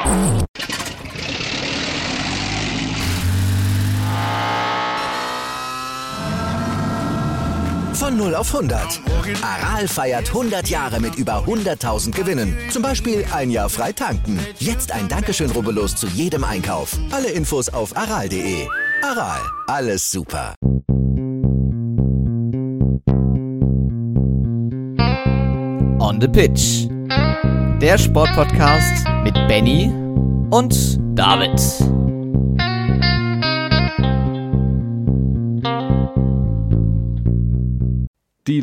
Von 0 auf 100. Aral feiert 100 Jahre mit über 100.000 Gewinnen. Zum Beispiel ein Jahr frei tanken. Jetzt ein Dankeschön, rubbellos zu jedem Einkauf. Alle Infos auf aral.de. Aral, alles super. On the Pitch. Der Sportpodcast mit Benny und David. Die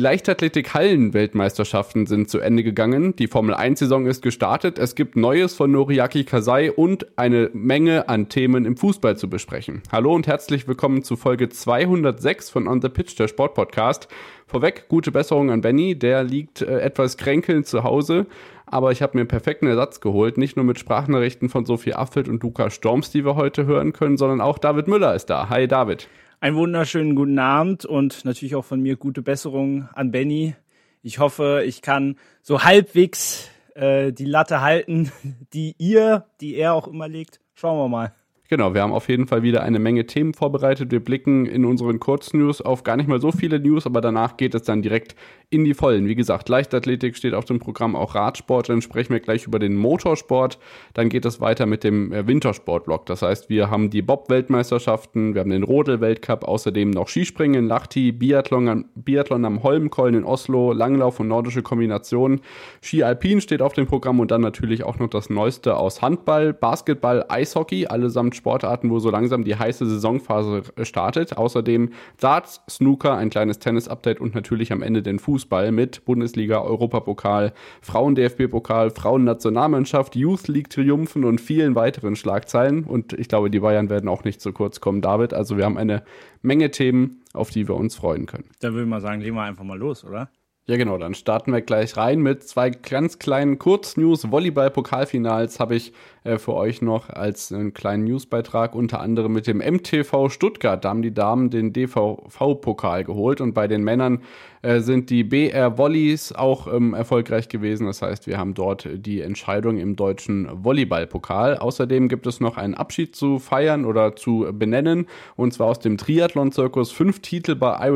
Leichtathletik-Hallen-Weltmeisterschaften sind zu Ende gegangen. Die Formel-1-Saison ist gestartet. Es gibt Neues von Noriaki Kasai und eine Menge an Themen im Fußball zu besprechen. Hallo und herzlich willkommen zu Folge 206 von On the Pitch, der Sportpodcast. Vorweg, gute Besserung an Benny. Der liegt etwas kränkelnd zu Hause. Aber ich habe mir einen perfekten Ersatz geholt. Nicht nur mit Sprachnachrichten von Sophie Affelt und Lukas Storms, die wir heute hören können, sondern auch David Müller ist da. Hi David. Einen wunderschönen guten Abend und natürlich auch von mir gute Besserung an Benny. Ich hoffe, ich kann so halbwegs die Latte halten, die er auch immer legt. Schauen wir mal. Genau, wir haben auf jeden Fall wieder eine Menge Themen vorbereitet. Wir blicken in unseren Kurznews auf gar nicht mal so viele News, aber danach geht es dann direkt in die Vollen. Wie gesagt, Leichtathletik steht auf dem Programm, auch Radsport. Dann sprechen wir gleich über den Motorsport. Dann geht es weiter mit dem Wintersportblock. Das heißt, wir haben die Bob-Weltmeisterschaften, wir haben den Rodel-Weltcup, außerdem noch Skispringen in Lahti, Biathlon am Holmenkollen in Oslo, Langlauf und nordische Kombinationen. Ski Alpin steht auf dem Programm und dann natürlich auch noch das Neueste aus Handball, Basketball, Eishockey, allesamt Sportarten, wo so langsam die heiße Saisonphase startet. Außerdem Darts, Snooker, ein kleines Tennis-Update und natürlich am Ende den Fußball mit Bundesliga, Europapokal, Frauen-DFB-Pokal, Frauen-Nationalmannschaft, Youth League-Triumphen und vielen weiteren Schlagzeilen. Und ich glaube, die Bayern werden auch nicht zu kurz kommen, David. Also wir haben eine Menge Themen, auf die wir uns freuen können. Dann würde ich mal sagen, legen wir einfach mal los, oder? Ja genau, dann starten wir gleich rein mit zwei ganz kleinen Kurznews. Volleyball-Pokalfinals habe ich für euch noch als einen kleinen Newsbeitrag, unter anderem mit dem MTV Stuttgart. Da haben die Damen den DVV-Pokal geholt und bei den Männern sind die BR Volleys auch erfolgreich gewesen. Das heißt, wir haben dort die Entscheidung im deutschen Volleyball-Pokal. Außerdem gibt es noch einen Abschied zu feiern oder zu benennen, und zwar aus dem Triathlon-Zirkus 5 Titel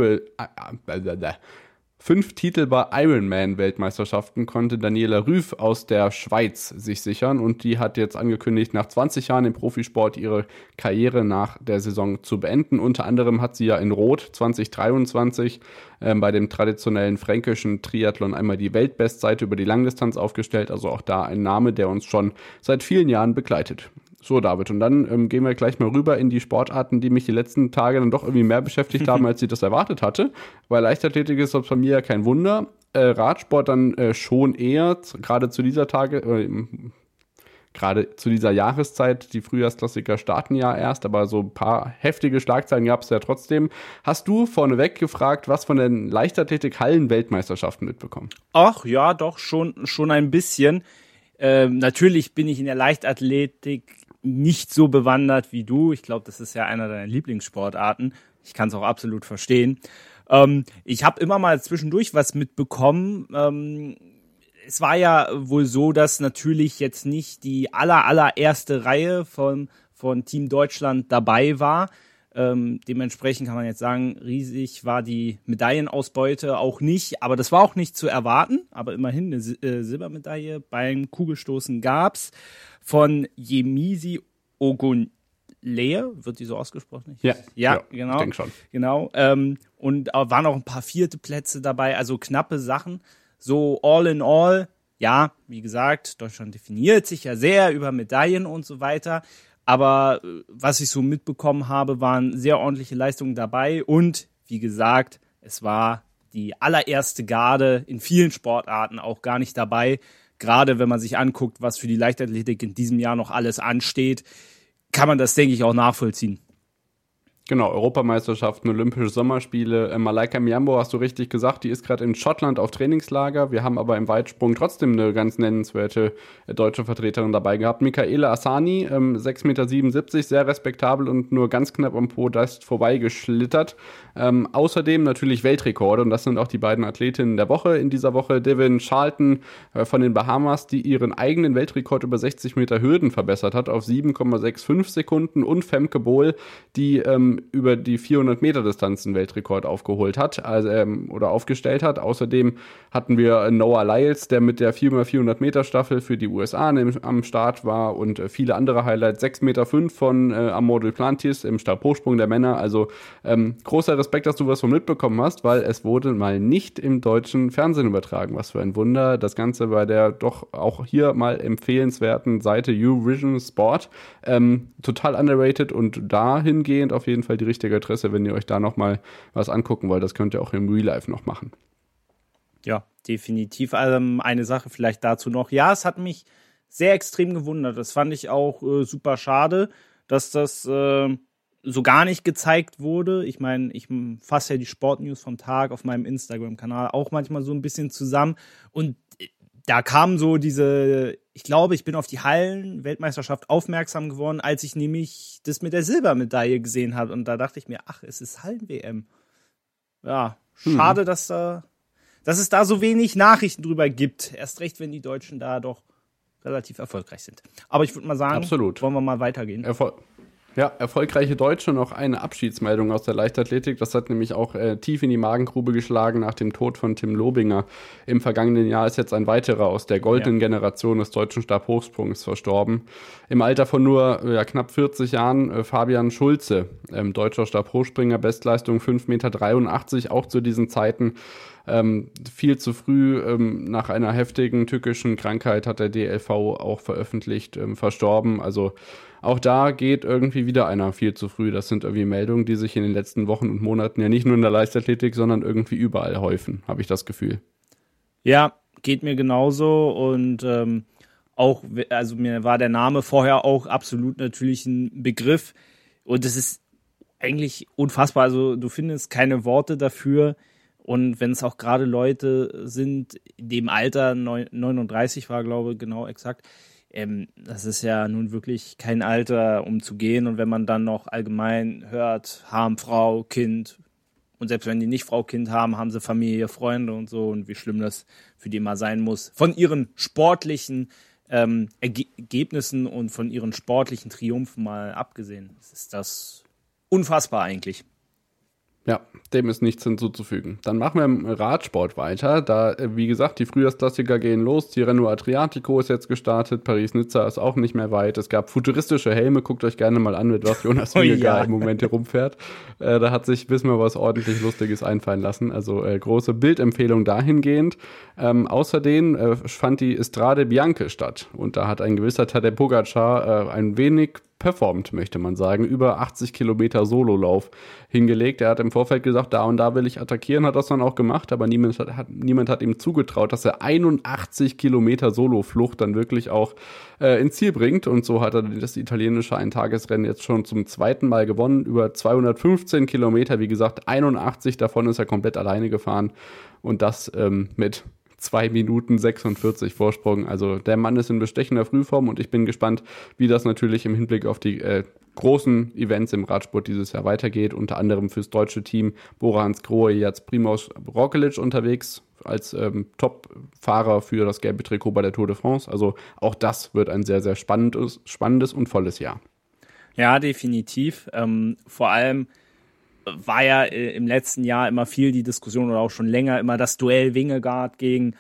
bei Ironman-Weltmeisterschaften konnte Daniela Rüff aus der Schweiz sich sichern und die hat jetzt angekündigt, nach 20 Jahren im Profisport ihre Karriere nach der Saison zu beenden. Unter anderem hat sie ja in Rot 2023 bei dem traditionellen fränkischen Triathlon einmal die Weltbestseite über die Langdistanz aufgestellt, also auch da ein Name, der uns schon seit vielen Jahren begleitet. So, David, und dann gehen wir gleich mal rüber in die Sportarten, die mich die letzten Tage dann doch irgendwie mehr beschäftigt haben, als ich das erwartet hatte. Weil Leichtathletik ist bei mir ja kein Wunder. Radsport dann schon eher, gerade zu dieser Jahreszeit. Die Frühjahrsklassiker starten ja erst, aber so ein paar heftige Schlagzeilen gab es ja trotzdem. Hast du vorneweg gefragt, was von den Leichtathletik-Hallen-Weltmeisterschaften mitbekommen? Ach ja, doch, schon ein bisschen. Natürlich bin ich in der Leichtathletik nicht so bewandert wie du. Ich glaube, das ist ja einer deiner Lieblingssportarten. Ich kann es auch absolut verstehen. Ich habe immer mal zwischendurch was mitbekommen. Es war ja wohl so, dass natürlich jetzt nicht die allererste Reihe von Team Deutschland dabei war. Dementsprechend kann man jetzt sagen, riesig war die Medaillenausbeute auch nicht, aber das war auch nicht zu erwarten, aber immerhin eine Silbermedaille beim Kugelstoßen gab's von Yemisi Ogunleye, wird die so ausgesprochen? Ja, genau. Ich denke schon. Genau, und waren auch ein paar 4. Plätze dabei, also knappe Sachen, so all in all, ja, wie gesagt, Deutschland definiert sich ja sehr über Medaillen und so weiter. Aber was ich so mitbekommen habe, waren sehr ordentliche Leistungen dabei. Und wie gesagt, es war die allererste Garde in vielen Sportarten auch gar nicht dabei. Gerade wenn man sich anguckt, was für die Leichtathletik in diesem Jahr noch alles ansteht, kann man das, denke ich, auch nachvollziehen. Genau, Europameisterschaften, Olympische Sommerspiele. Malaika Miambo, hast du richtig gesagt, die ist gerade in Schottland auf Trainingslager. Wir haben aber im Weitsprung trotzdem eine ganz nennenswerte deutsche Vertreterin dabei gehabt. Michaela Asani, 6,77 Meter, sehr respektabel und nur ganz knapp am Podest vorbeigeschlittert. Außerdem natürlich Weltrekorde und das sind auch die beiden Athletinnen der Woche in dieser Woche. Devin Charlton von den Bahamas, die ihren eigenen Weltrekord über 60 Meter Hürden verbessert hat auf 7,65 Sekunden und Femke Bohl, die über die 400 Meter Distanz einen Weltrekord aufgeholt hat, oder aufgestellt hat. Außerdem hatten wir Noah Lyles, der mit der 4x400 Meter Staffel für die USA am Start war und viele andere Highlights. 6,5 Meter von Amour Duplantis im Stabhochsprung der Männer. Also großer Respekt, dass du was von mitbekommen hast, weil es wurde mal nicht im deutschen Fernsehen übertragen. Was für ein Wunder. Das Ganze bei der doch auch hier mal empfehlenswerten Seite YouVision Sport. Total underrated und dahingehend auf jeden Fall die richtige Adresse, wenn ihr euch da nochmal was angucken wollt. Das könnt ihr auch im Real Life noch machen. Ja, definitiv. Eine Sache vielleicht dazu noch. Ja, es hat mich sehr extrem gewundert. Das fand ich auch super schade, dass das so gar nicht gezeigt wurde. Ich meine, ich fasse ja die Sportnews vom Tag auf meinem Instagram-Kanal auch manchmal so ein bisschen zusammen und da kam so ich glaube, ich bin auf die Hallen-Weltmeisterschaft aufmerksam geworden, als ich nämlich das mit der Silbermedaille gesehen habe. Und da dachte ich mir, ach, es ist Hallen-WM. Ja, schade, dass es da so wenig Nachrichten drüber gibt. Erst recht, wenn die Deutschen da doch relativ erfolgreich sind. Aber ich würde mal sagen, absolut. Wollen wir mal weitergehen. Erfolgreiche Deutsche, noch eine Abschiedsmeldung aus der Leichtathletik. Das hat nämlich auch tief in die Magengrube geschlagen nach dem Tod von Tim Lobinger. Im vergangenen Jahr ist jetzt ein weiterer aus der goldenen Generation des deutschen Stabhochsprungs verstorben. Im Alter von nur knapp 40 Jahren Fabian Schulze, deutscher Stabhochspringer, Bestleistung 5,83 Meter, auch zu diesen Zeiten. Viel zu früh nach einer heftigen tückischen Krankheit hat der DLV auch veröffentlicht, verstorben. Also auch da geht irgendwie wieder einer viel zu früh. Das sind irgendwie Meldungen, die sich in den letzten Wochen und Monaten ja nicht nur in der Leichtathletik, sondern irgendwie überall häufen, habe ich das Gefühl. Ja, geht mir genauso und auch, also mir war der Name vorher auch absolut natürlich ein Begriff und es ist eigentlich unfassbar. Also du findest keine Worte dafür. Und wenn es auch gerade Leute sind, in dem Alter, 39 war, glaube ich, genau exakt, das ist ja nun wirklich kein Alter, um zu gehen. Und wenn man dann noch allgemein hört, haben Frau, Kind, und selbst wenn die nicht Frau, Kind haben, haben sie Familie, Freunde und so, und wie schlimm das für die mal sein muss. Von ihren sportlichen Ergebnissen und von ihren sportlichen Triumphen mal abgesehen, ist das unfassbar eigentlich. Ja, dem ist nichts hinzuzufügen. Dann machen wir im Radsport weiter. Da, wie gesagt, die Frühjahrsklassiker gehen los. Tirreno Adriatico ist jetzt gestartet. Paris-Nizza ist auch nicht mehr weit. Es gab futuristische Helme. Guckt euch gerne mal an, mit was Jonas Vingegaard im Moment hier rumfährt. Da hat sich Wismar was ordentlich Lustiges einfallen lassen. Also große Bildempfehlung dahingehend. Außerdem fand die Strade Bianche statt. Und da hat ein gewisser Tadej Pogačar ein wenig performt, möchte man sagen, über 80 Kilometer Sololauf hingelegt. Er hat im Vorfeld gesagt, da und da will ich attackieren, hat das dann auch gemacht, aber niemand hat ihm zugetraut, dass er 81 Kilometer Soloflucht dann wirklich auch ins Ziel bringt. Und so hat er das italienische Eintagesrennen jetzt schon zum zweiten Mal gewonnen, über 215 Kilometer, wie gesagt, 81 davon ist er komplett alleine gefahren und das mit 2 Minuten 46 Vorsprung. Also der Mann ist in bestechender Frühform und ich bin gespannt, wie das natürlich im Hinblick auf die großen Events im Radsport dieses Jahr weitergeht. Unter anderem fürs deutsche Team Bora Hansgrohe jetzt Primož Roglič unterwegs als Top-Fahrer für das gelbe Trikot bei der Tour de France. Also auch das wird ein sehr, sehr spannendes und volles Jahr. Ja, definitiv. Vor allem war ja im letzten Jahr immer viel die Diskussion oder auch schon länger immer das Duell Vingegaard gegen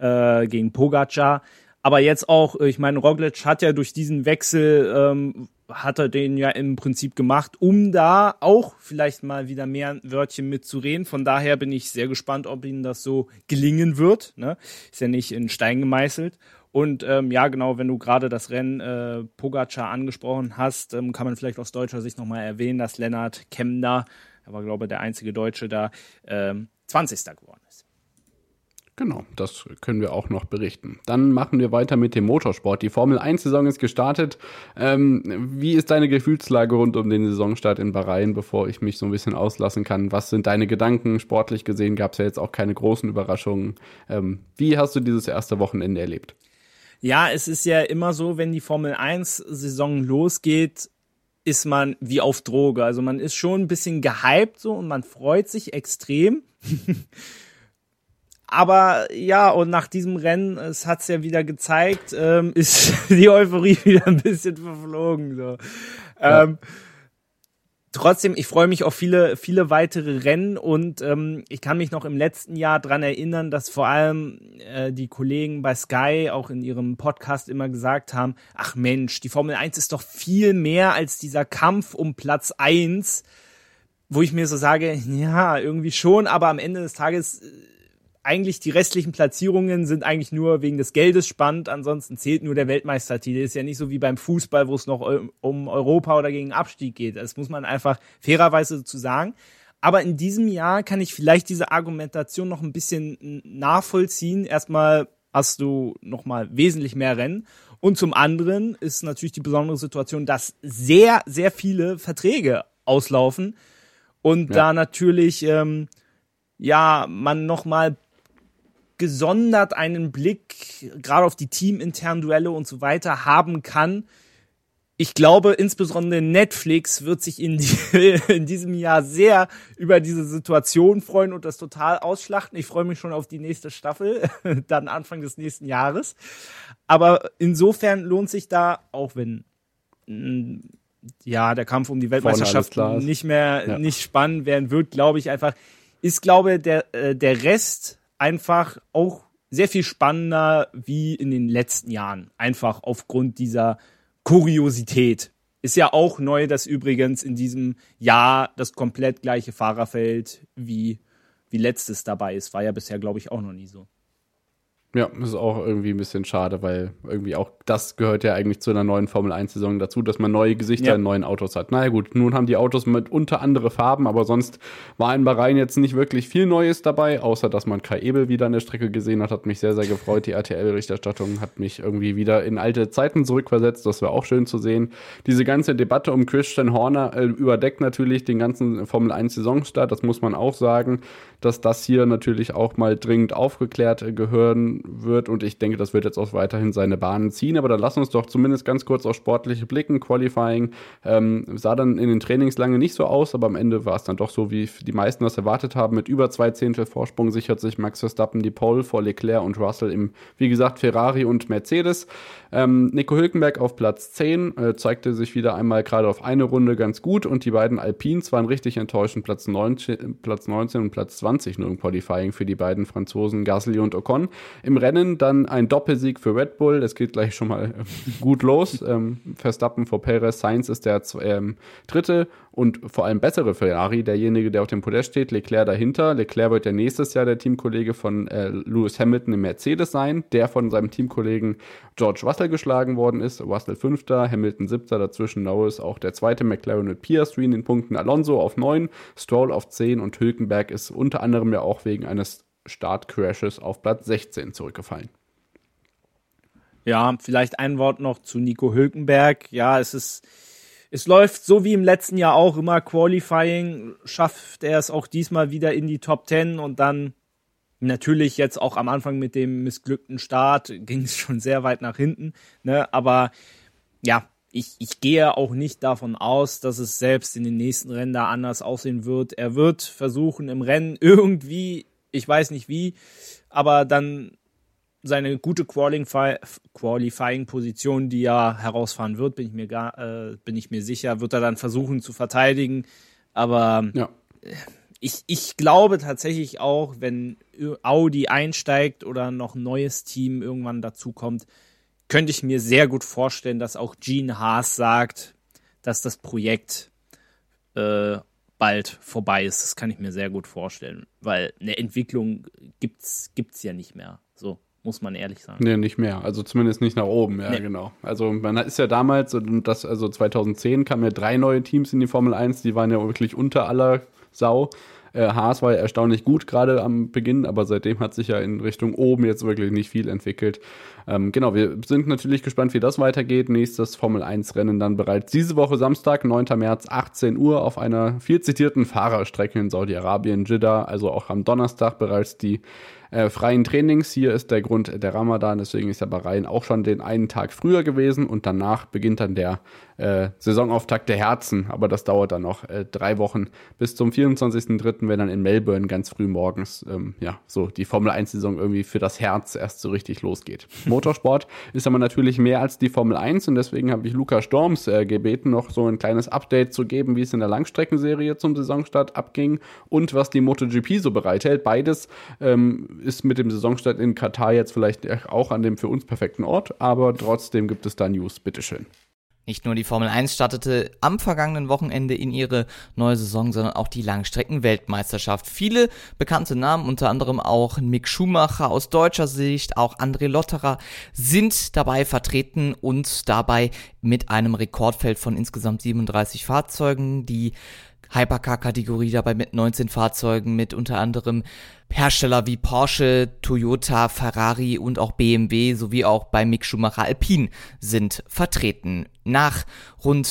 Pogačar. Aber jetzt auch, ich meine, Roglič hat ja durch diesen Wechsel, hat er den ja im Prinzip gemacht, um da auch vielleicht mal wieder mehr ein Wörtchen mitzureden. Von daher bin ich sehr gespannt, ob ihnen das so gelingen wird. Ne? Ist ja nicht in Stein gemeißelt. Und ja, genau, wenn du gerade das Rennen Pogačar angesprochen hast, kann man vielleicht aus deutscher Sicht nochmal erwähnen, dass Lennart Kemna, er war, glaube ich, der einzige Deutsche da, 20. geworden ist. Genau, das können wir auch noch berichten. Dann machen wir weiter mit dem Motorsport. Die Formel-1-Saison ist gestartet. Wie ist deine Gefühlslage rund um den Saisonstart in Bahrain, bevor ich mich so ein bisschen auslassen kann? Was sind deine Gedanken? Sportlich gesehen gab es ja jetzt auch keine großen Überraschungen. Wie hast du dieses erste Wochenende erlebt? Ja, es ist ja immer so, wenn die Formel-1-Saison losgeht, ist man wie auf Droge. Also man ist schon ein bisschen gehypt so und man freut sich extrem. Aber ja, und nach diesem Rennen, es hat's ja wieder gezeigt, ist die Euphorie wieder ein bisschen verflogen. So. Ja. Trotzdem, ich freue mich auf viele, viele weitere Rennen und ich kann mich noch im letzten Jahr dran erinnern, dass vor allem die Kollegen bei Sky auch in ihrem Podcast immer gesagt haben, ach Mensch, die Formel 1 ist doch viel mehr als dieser Kampf um Platz 1, wo ich mir so sage, ja, irgendwie schon, aber am Ende des Tages eigentlich die restlichen Platzierungen sind eigentlich nur wegen des Geldes spannend, ansonsten zählt nur der Weltmeistertitel. Ist ja nicht so wie beim Fußball, wo es noch um Europa oder gegen Abstieg geht. Das muss man einfach fairerweise dazu sagen. Aber in diesem Jahr kann ich vielleicht diese Argumentation noch ein bisschen nachvollziehen. Erstmal hast du noch mal wesentlich mehr Rennen. Und zum anderen ist natürlich die besondere Situation, dass sehr, sehr viele Verträge auslaufen. Und da natürlich, man noch mal gesondert einen Blick gerade auf die teaminternen Duelle und so weiter haben kann. Ich glaube, insbesondere Netflix wird sich in diesem Jahr sehr über diese Situation freuen und das total ausschlachten. Ich freue mich schon auf die nächste Staffel, dann Anfang des nächsten Jahres. Aber insofern lohnt sich da, auch wenn der Kampf um die Weltmeisterschaft nicht spannend werden wird, glaube ich einfach, der Rest einfach auch sehr viel spannender wie in den letzten Jahren. Einfach aufgrund dieser Kuriosität. Ist ja auch neu, dass übrigens in diesem Jahr das komplett gleiche Fahrerfeld wie letztes dabei ist. War ja bisher, glaube ich, auch noch nie so. Ja, ist auch irgendwie ein bisschen schade, weil irgendwie auch das gehört ja eigentlich zu einer neuen Formel-1-Saison dazu, dass man neue Gesichter in neuen Autos hat. Naja gut, nun haben die Autos mitunter andere Farben, aber sonst war in Bahrain jetzt nicht wirklich viel Neues dabei, außer dass man Kai Ebel wieder an der Strecke gesehen hat mich sehr, sehr gefreut. Die RTL-Berichterstattung hat mich irgendwie wieder in alte Zeiten zurückversetzt, das war auch schön zu sehen. Diese ganze Debatte um Christian Horner überdeckt natürlich den ganzen Formel-1-Saisonstart, das muss man auch sagen, dass das hier natürlich auch mal dringend aufgeklärt gehören wird und ich denke, das wird jetzt auch weiterhin seine Bahnen ziehen, aber dann lass uns doch zumindest ganz kurz auf sportliche blicken. Qualifying sah dann in den Trainings lange nicht so aus, aber am Ende war es dann doch so, wie die meisten das erwartet haben. Mit über 2 Zehntel Vorsprung sichert sich Max Verstappen die Pole vor Leclerc und Russell im, wie gesagt, Ferrari und Mercedes. Nico Hülkenberg auf Platz 10 zeigte sich wieder einmal gerade auf eine Runde ganz gut und die beiden Alpines waren richtig enttäuschend, Platz 19 und Platz 20 nur im Qualifying für die beiden Franzosen Gasly und Ocon. Im Rennen dann ein Doppelsieg für Red Bull, das geht gleich schon mal gut los. Verstappen vor Perez, Sainz ist der dritte und vor allem bessere Ferrari, derjenige, der auf dem Podest steht, Leclerc dahinter. Leclerc wird ja nächstes Jahr der Teamkollege von Lewis Hamilton im Mercedes sein, der von seinem Teamkollegen George Russell geschlagen worden ist. Russell 5., Hamilton 7., dazwischen Norris auch der zweite, McLaren mit Piastri in den Punkten, Alonso auf 9, Stroll auf 10 und Hülkenberg ist unter anderem ja auch wegen eines Startcrashes auf Platz 16 zurückgefallen. Ja, vielleicht ein Wort noch zu Nico Hülkenberg. Ja, es läuft so wie im letzten Jahr auch immer Qualifying, schafft er es auch diesmal wieder in die Top 10 und dann natürlich jetzt auch am Anfang mit dem missglückten Start ging es schon sehr weit nach hinten, ne? Aber ja, ich gehe auch nicht davon aus, dass es selbst in den nächsten Rennen da anders aussehen wird. Er wird versuchen im Rennen irgendwie, ich weiß nicht wie, aber dann seine gute Qualifying-Position, die er herausfahren wird, bin ich mir sicher, wird er dann versuchen zu verteidigen. Aber ja. Ich glaube tatsächlich auch, wenn Audi einsteigt oder noch ein neues Team irgendwann dazukommt, könnte ich mir sehr gut vorstellen, dass auch Gene Haas sagt, dass das Projekt bald vorbei ist. Das kann ich mir sehr gut vorstellen, weil eine Entwicklung gibt's ja nicht mehr. So muss man ehrlich sagen. Nee, nicht mehr. Also zumindest nicht nach oben, ja, nee. Genau. Also man ist ja damals, also 2010 kamen ja 3 neue Teams in die Formel 1, die waren ja wirklich unter aller Sau. Haas war ja erstaunlich gut gerade am Beginn, aber seitdem hat sich ja in Richtung oben jetzt wirklich nicht viel entwickelt. Genau, wir sind natürlich gespannt, wie das weitergeht. Nächstes Formel-1-Rennen dann bereits diese Woche Samstag, 9. März, 18 Uhr auf einer viel zitierten Fahrerstrecke in Saudi-Arabien, Jeddah, also auch am Donnerstag bereits die freien Trainings. Hier ist der Grund der Ramadan, deswegen ist ja Bahrain auch schon den einen Tag früher gewesen und danach beginnt dann der Saisonauftakt der Herzen, aber das dauert dann noch 3 Wochen bis zum 24.03., wenn dann in Melbourne ganz früh morgens so die Formel-1-Saison irgendwie für das Herz erst so richtig losgeht. Motorsport ist aber natürlich mehr als die Formel 1 und deswegen habe ich Luca Storms gebeten, noch so ein kleines Update zu geben, wie es in der Langstreckenserie zum Saisonstart abging und was die MotoGP so bereithält. Beides ist mit dem Saisonstart in Katar jetzt vielleicht auch an dem für uns perfekten Ort, aber trotzdem gibt es da News. Bitteschön. Nicht nur die Formel 1 startete am vergangenen Wochenende in ihre neue Saison, sondern auch die Langstrecken-Weltmeisterschaft. Viele bekannte Namen, unter anderem auch Mick Schumacher aus deutscher Sicht, auch André Lotterer, sind dabei vertreten und dabei mit einem Rekordfeld von insgesamt 37 Fahrzeugen. Die Hypercar-Kategorie dabei mit 19 Fahrzeugen, mit unter anderem Hersteller wie Porsche, Toyota, Ferrari und auch BMW sowie auch bei Mick Schumacher Alpine sind vertreten. Nach rund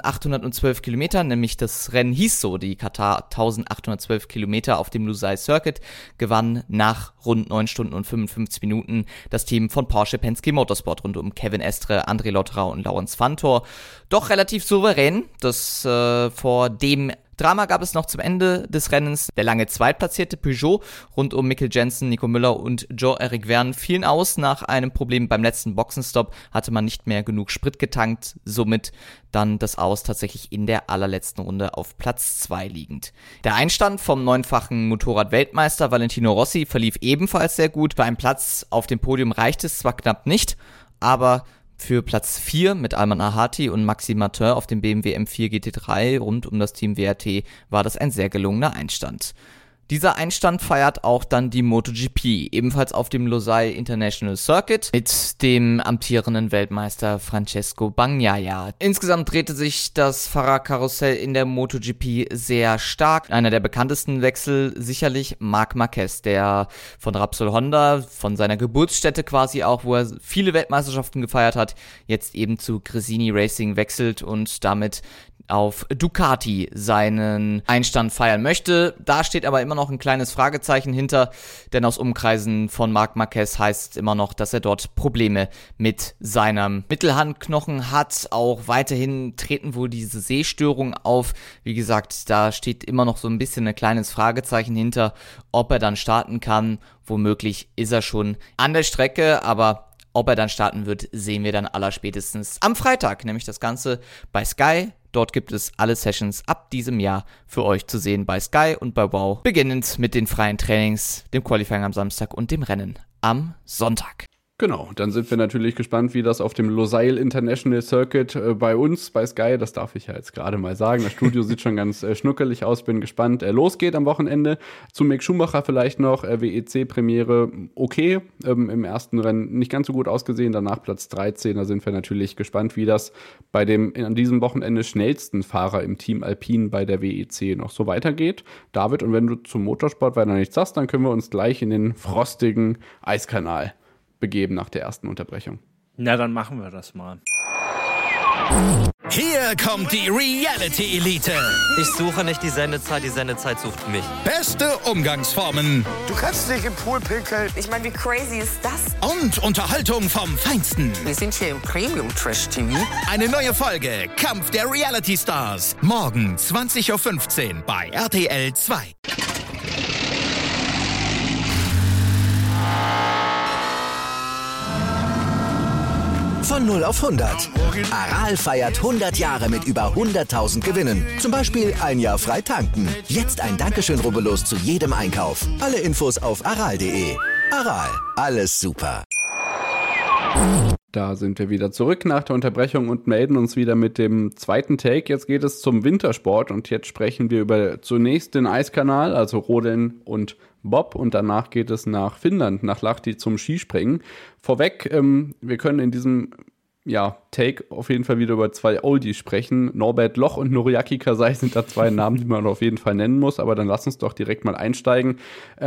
1812 Kilometern, nämlich das Rennen hieß so, die Katar 1812 Kilometer auf dem Lusail Circuit, gewann nach rund 9 Stunden und 55 Minuten das Team von Porsche Penske Motorsport rund um Kevin Estre, André Lotterer und Laurens Fantor. Doch relativ souverän, das vor dem Drama gab es noch zum Ende des Rennens. Der lange zweitplatzierte Peugeot rund um Mikkel Jensen, Nico Müller und Joe-Eric Vergne fielen aus. Nach einem Problem beim letzten Boxenstopp hatte man nicht mehr genug Sprit getankt, somit dann das Aus tatsächlich in der allerletzten Runde auf Platz 2 liegend. Der Einstand vom 9-fachen Motorrad-Weltmeister Valentino Rossi verlief ebenfalls sehr gut. Für einen Platz auf dem Podium reichte es zwar knapp nicht, aber für Platz 4 mit Alman Ahati und Maxime Martin auf dem BMW M4 GT3 rund um das Team WRT war das ein sehr gelungener Einstand. Dieser Einstand feiert auch dann die MotoGP, ebenfalls auf dem Losail International Circuit mit dem amtierenden Weltmeister Francesco Bagnaia. Insgesamt drehte sich das Fahrerkarussell in der MotoGP sehr stark. Einer der bekanntesten Wechsel sicherlich Marc Marquez, der von Repsol Honda, von seiner Geburtsstätte quasi auch, wo er viele Weltmeisterschaften gefeiert hat, jetzt eben zu Gresini Racing wechselt und damit auf Ducati seinen Einstand feiern möchte. Da steht aber immer noch ein kleines Fragezeichen hinter, denn aus Umkreisen von Marc Marquez heißt es immer noch, dass er dort Probleme mit seinem Mittelhandknochen hat. Auch weiterhin treten wohl diese Sehstörungen auf. Wie gesagt, da steht immer noch so ein bisschen ein kleines Fragezeichen hinter, ob er dann starten kann. Womöglich ist er schon an der Strecke, aber ob er dann starten wird, sehen wir dann allerspätestens am Freitag, nämlich das Ganze bei Sky. Dort gibt es alle Sessions ab diesem Jahr für euch zu sehen bei Sky und bei Wow, beginnend mit den freien Trainings, dem Qualifying am Samstag und dem Rennen am Sonntag. Genau, dann sind wir natürlich gespannt, wie das auf dem Losail International Circuit bei uns, bei Sky, das darf ich ja jetzt gerade mal sagen, das Studio sieht schon ganz schnuckelig aus, bin gespannt, losgeht am Wochenende. Zu Mick Schumacher vielleicht noch, WEC-Premiere, okay, im ersten Rennen nicht ganz so gut ausgesehen, danach Platz 13, da sind wir natürlich gespannt, wie das bei dem an diesem Wochenende schnellsten Fahrer im Team Alpine bei der WEC noch so weitergeht. David, und wenn du zum Motorsport weiter nichts sagst, dann können wir uns gleich in den frostigen Eiskanal begeben nach der ersten Unterbrechung. Na, dann machen wir das mal. Hier kommt die Reality-Elite. Ich suche nicht die Sendezeit sucht mich. Beste Umgangsformen. Du kannst nicht im Pool pinkeln. Ich meine, wie crazy ist das? Und Unterhaltung vom Feinsten. Wir sind hier im Premium-Trash-TV. Eine neue Folge Kampf der Reality-Stars. Morgen 20.15 Uhr bei RTL 2. Von 0 auf 100. Aral feiert 100 Jahre mit über 100.000 Gewinnen. Zum Beispiel ein Jahr frei tanken. Jetzt ein Dankeschön, rubbellos zu jedem Einkauf. Alle Infos auf aral.de. Aral, alles super. Da sind wir wieder zurück nach der Unterbrechung und melden uns wieder mit dem zweiten Take. Jetzt geht es zum Wintersport und jetzt sprechen wir über zunächst den Eiskanal, also Rodeln und Bob, und danach geht es nach Finnland, nach Lahti zum Skispringen. Vorweg, wir können in diesem Take auf jeden Fall wieder über zwei Oldies sprechen. Norbert Loch und Noriaki Kasai sind da zwei Namen, die man auf jeden Fall nennen muss, aber dann lass uns doch direkt mal einsteigen.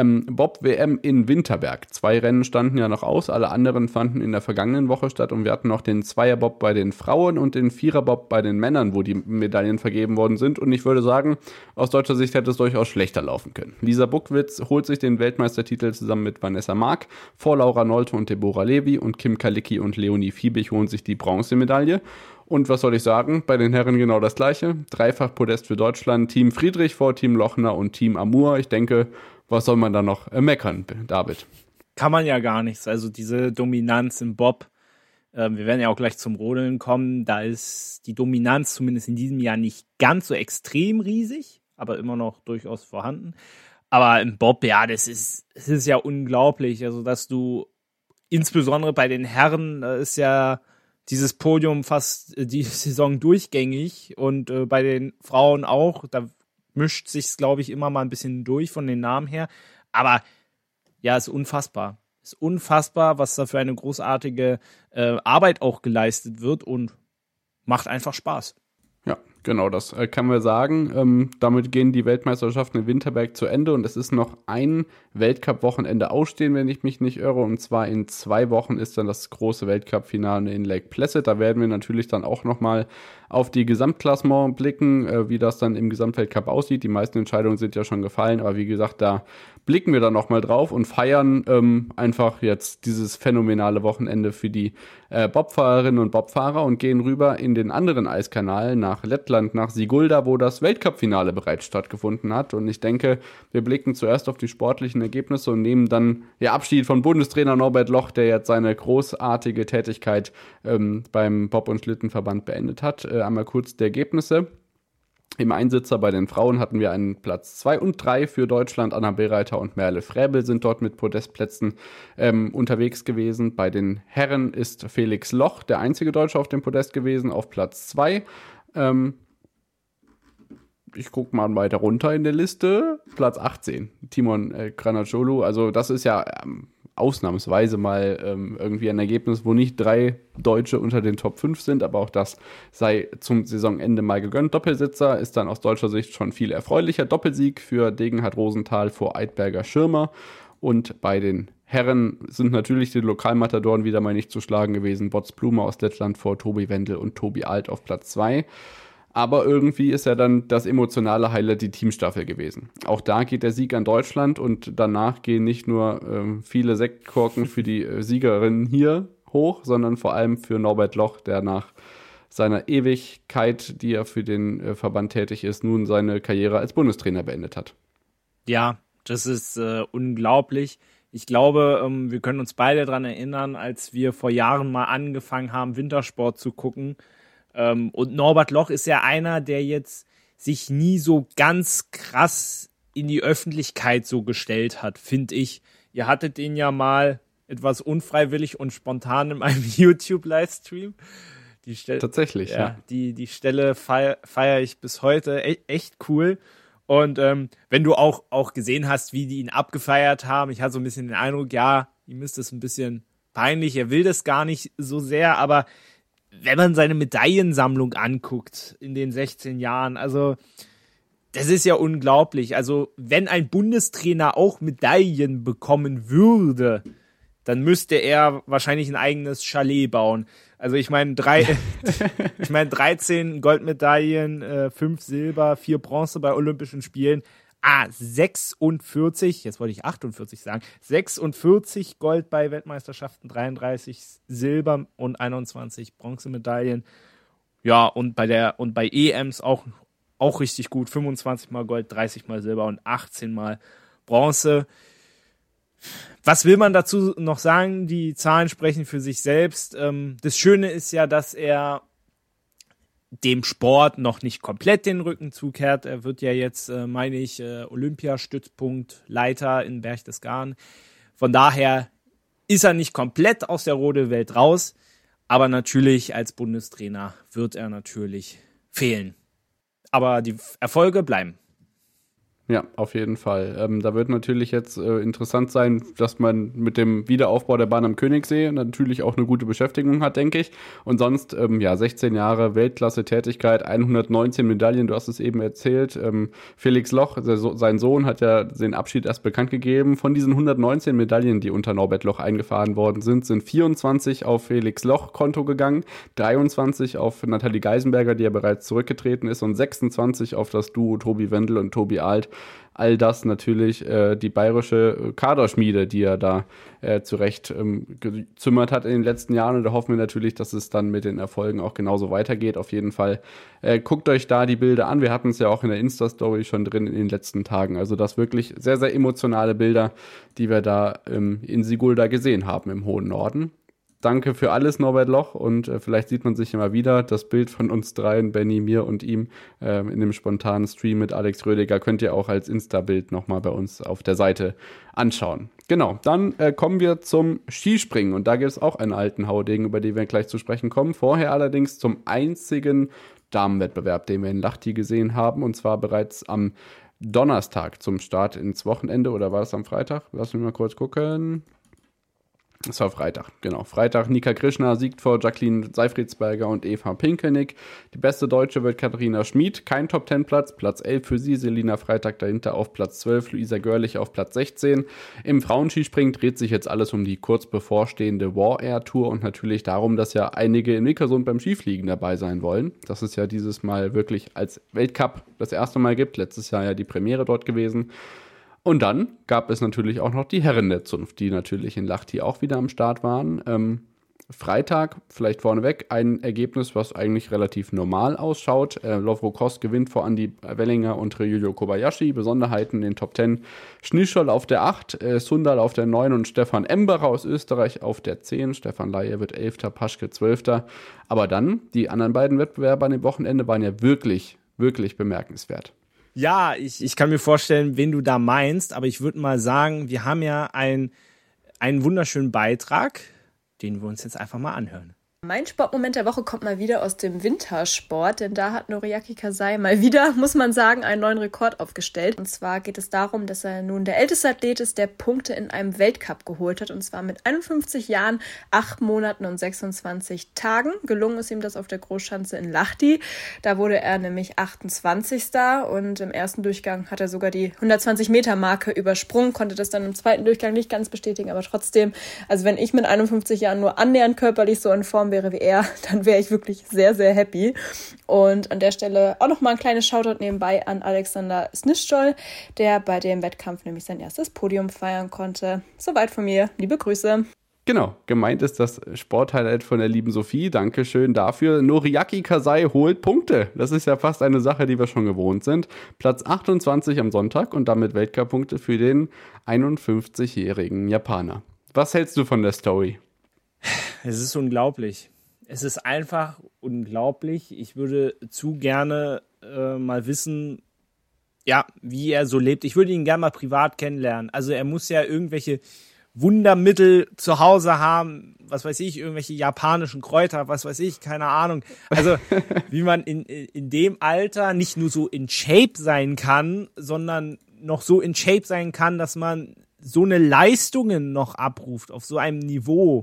Bob-WM in Winterberg. 2 Rennen standen ja noch aus, alle anderen fanden in der vergangenen Woche statt und wir hatten noch den Zweierbob bei den Frauen und den Viererbob bei den Männern, wo die Medaillen vergeben worden sind und ich würde sagen, aus deutscher Sicht hätte es durchaus schlechter laufen können. Lisa Buckwitz holt sich den Weltmeistertitel zusammen mit Vanessa Mark, vor Laura Nolte und Deborah Levy und Kim Kalicki und Leonie Fiebig holen sich die Bronzemedaille. Und was soll ich sagen? Bei den Herren genau das Gleiche. 3-fach Podest für Deutschland. Team Friedrich vor Team Lochner und Team Amur. Ich denke, was soll man da noch meckern, David? Kann man ja gar nichts. Also diese Dominanz im Bob, wir werden ja auch gleich zum Rodeln kommen, da ist die Dominanz zumindest in diesem Jahr nicht ganz so extrem riesig, aber immer noch durchaus vorhanden. Aber im Bob, ja, es ist ja unglaublich. Also dass du insbesondere bei den Herren ist ja dieses Podium fast die Saison durchgängig und bei den Frauen auch. Da mischt sich's, glaube ich, immer mal ein bisschen durch von den Namen her. Aber ja, ist unfassbar. Ist unfassbar, was da für eine großartige Arbeit auch geleistet wird und macht einfach Spaß. Ja, genau, das kann man sagen. Damit gehen die Weltmeisterschaften in Winterberg zu Ende und es ist noch ein Weltcup-Wochenende ausstehen, wenn ich mich nicht irre. Und zwar in 2 Wochen ist dann das große Weltcup-Finale in Lake Placid. Da werden wir natürlich dann auch nochmal auf die Gesamtklassement blicken, wie das dann im Gesamtweltcup aussieht. Die meisten Entscheidungen sind ja schon gefallen, aber wie gesagt, da blicken wir dann nochmal drauf und feiern einfach jetzt dieses phänomenale Wochenende für die Bobfahrerinnen und Bobfahrer und gehen rüber in den anderen Eiskanal nach Lettland, nach Sigulda, wo das Weltcup-Finale bereits stattgefunden hat. Und ich denke, wir blicken zuerst auf die sportlichen Ergebnisse und nehmen dann Abschied von Bundestrainer Norbert Loch, der jetzt seine großartige Tätigkeit beim Bob- und Schlittenverband beendet hat. Einmal kurz die Ergebnisse. Im Einsitzer bei den Frauen hatten wir einen Platz 2 und 3 für Deutschland. Anna Bereiter und Merle Fräbel sind dort mit Podestplätzen unterwegs gewesen. Bei den Herren ist Felix Loch der einzige Deutsche auf dem Podest gewesen, auf Platz 2. Ich gucke mal weiter runter in der Liste. Platz 18, Timon Granacciolo. Also das ist ja ausnahmsweise mal irgendwie ein Ergebnis, wo nicht 3 Deutsche unter den Top 5 sind, aber auch das sei zum Saisonende mal gegönnt. Doppelsitzer ist dann aus deutscher Sicht schon viel erfreulicher. Doppelsieg für Degenhard Rosenthal vor Eidberger Schirmer. Und bei den Herren sind natürlich die Lokalmatadoren wieder mal nicht zu schlagen gewesen. Bots Blume aus Lettland vor Tobi Wendel und Tobi Alt auf Platz 2. Aber irgendwie ist ja dann das emotionale Highlight die Teamstaffel gewesen. Auch da geht der Sieg an Deutschland und danach gehen nicht nur viele Sektkorken für die Siegerinnen hier hoch, sondern vor allem für Norbert Loch, der nach seiner Ewigkeit, die er für den Verband tätig ist, nun seine Karriere als Bundestrainer beendet hat. Ja, das ist unglaublich. Ich glaube, wir können uns beide daran erinnern, als wir vor Jahren mal angefangen haben, Wintersport zu gucken. Und Norbert Loch ist ja einer, der jetzt sich nie so ganz krass in die Öffentlichkeit so gestellt hat, finde ich. Ihr hattet ihn ja etwas unfreiwillig und spontan in einem YouTube-Livestream. Tatsächlich, ja. Die Stelle feiere ich bis heute. Echt cool. Und wenn du auch gesehen hast, wie die ihn abgefeiert haben, ich hatte so ein bisschen den Eindruck, ja, ihm ist das ein bisschen peinlich, er will das gar nicht so sehr, aber wenn man seine Medaillensammlung anguckt in den 16 Jahren, also das ist ja unglaublich. Also wenn ein Bundestrainer auch Medaillen bekommen würde, dann müsste er wahrscheinlich ein eigenes Chalet bauen. Also ich meine 13 Goldmedaillen, 5 Silber, 4 Bronze bei Olympischen Spielen. 46, jetzt wollte ich 48 sagen, 46 Gold bei Weltmeisterschaften, 33 Silber und 21 Bronzemedaillen. Ja, und bei EMs auch richtig gut, 25 mal Gold, 30 mal Silber und 18 mal Bronze. Was will man dazu noch sagen? Die Zahlen sprechen für sich selbst. Das Schöne ist ja, dass er dem Sport noch nicht komplett den Rücken zukehrt. Er wird ja jetzt, meine ich, Olympiastützpunktleiter in Berchtesgaden. Von daher ist er nicht komplett aus der Rodelwelt raus, aber natürlich als Bundestrainer wird er natürlich fehlen. Aber die Erfolge bleiben. Ja, auf jeden Fall. Da wird natürlich jetzt interessant sein, dass man mit dem Wiederaufbau der Bahn am Königssee natürlich auch eine gute Beschäftigung hat, denke ich. Und sonst, 16 Jahre Weltklasse-Tätigkeit, 119 Medaillen, du hast es eben erzählt. Felix Loch, sein Sohn, hat ja den Abschied erst bekannt gegeben. Von diesen 119 Medaillen, die unter Norbert Loch eingefahren worden sind 24 auf Felix Loch Konto gegangen, 23 auf Nathalie Geisenberger, die ja bereits zurückgetreten ist, und 26 auf das Duo Tobi Wendel und Tobi Alt. All das natürlich die bayerische Kaderschmiede, die er da zurecht gezimmert hat in den letzten Jahren. Und da hoffen wir natürlich, dass es dann mit den Erfolgen auch genauso weitergeht. Auf jeden Fall guckt euch da die Bilder an. Wir hatten es ja auch in der Insta-Story schon drin in den letzten Tagen. Also das wirklich sehr, sehr emotionale Bilder, die wir da in Sigulda gesehen haben im hohen Norden. Danke für alles, Norbert Loch, und vielleicht sieht man sich immer wieder. Das Bild von uns dreien, Benny, mir und ihm, in dem spontanen Stream mit Alex Rödiger, könnt ihr auch als Insta-Bild nochmal bei uns auf der Seite anschauen. Genau, dann kommen wir zum Skispringen, und da gibt es auch einen alten Haudegen, über den wir gleich zu sprechen kommen. Vorher allerdings zum einzigen Damenwettbewerb, den wir in Lahti gesehen haben, und zwar bereits am Donnerstag zum Start ins Wochenende, oder war es am Freitag? Lass mich mal kurz gucken. Es war Freitag, genau. Freitag, Nika Krishna siegt vor Jacqueline Seifridsberger und Eva Pinkelnick. Die beste Deutsche wird Katharina Schmid, kein Top-10-Platz, Platz 11 für sie, Selina Freitag dahinter auf Platz 12, Luisa Görlich auf Platz 16. Im Frauenskispringen dreht sich jetzt alles um die kurz bevorstehende War Air Tour und natürlich darum, dass ja einige in Vikersund beim Skifliegen dabei sein wollen. Das ist ja dieses Mal wirklich als Weltcup das erste Mal gibt, letztes Jahr ja die Premiere dort gewesen. Und dann gab es natürlich auch noch die Herren der Zunft, die natürlich in Lahti auch wieder am Start waren. Freitag, vielleicht vorneweg, ein Ergebnis, was eigentlich relativ normal ausschaut. Lovro Kos gewinnt vor Andi Wellinger und Ryuyo Kobayashi. Besonderheiten in den Top 10. Schnischol auf der 8, Sundal auf der 9 und Stefan Emberer aus Österreich auf der 10. Stefan Leier wird 11., Paschke 12. Aber dann, die anderen beiden Wettbewerber an dem Wochenende waren ja wirklich, wirklich bemerkenswert. Ja, ich kann mir vorstellen, wen du da meinst, aber ich würde mal sagen, wir haben ja einen wunderschönen Beitrag, den wir uns jetzt einfach mal anhören. Mein Sportmoment der Woche kommt mal wieder aus dem Wintersport, denn da hat Noriaki Kasai mal wieder, muss man sagen, einen neuen Rekord aufgestellt. Und zwar geht es darum, dass er nun der älteste Athlet ist, der Punkte in einem Weltcup geholt hat. Und zwar mit 51 Jahren, 8 Monaten und 26 Tagen. Gelungen ist ihm das auf der Großschanze in Lahti. Da wurde er nämlich 28. Und im ersten Durchgang hat er sogar die 120-Meter-Marke übersprungen, konnte das dann im zweiten Durchgang nicht ganz bestätigen, aber trotzdem, also wenn ich mit 51 Jahren nur annähernd körperlich so in Form wäre wie er, dann wäre ich wirklich sehr, sehr happy. Und an der Stelle auch nochmal ein kleines Shoutout nebenbei an Alexander Snischol, der bei dem Wettkampf nämlich sein erstes Podium feiern konnte. Soweit von mir. Liebe Grüße. Genau, gemeint ist das Sporthighlight von der lieben Sophie. Dankeschön dafür. Noriaki Kasai holt Punkte. Das ist ja fast eine Sache, die wir schon gewohnt sind. Platz 28 am Sonntag und damit Weltcup-Punkte für den 51-jährigen Japaner. Was hältst du von der Story? Es ist unglaublich. Es ist einfach unglaublich. Ich würde zu gerne mal wissen, ja, wie er so lebt. Ich würde ihn gerne mal privat kennenlernen. Also er muss ja irgendwelche Wundermittel zu Hause haben, was weiß ich, irgendwelche japanischen Kräuter, was weiß ich, keine Ahnung. Also wie man in dem Alter nicht nur so in Shape sein kann, sondern noch so in Shape sein kann, dass man so eine Leistungen noch abruft auf so einem Niveau.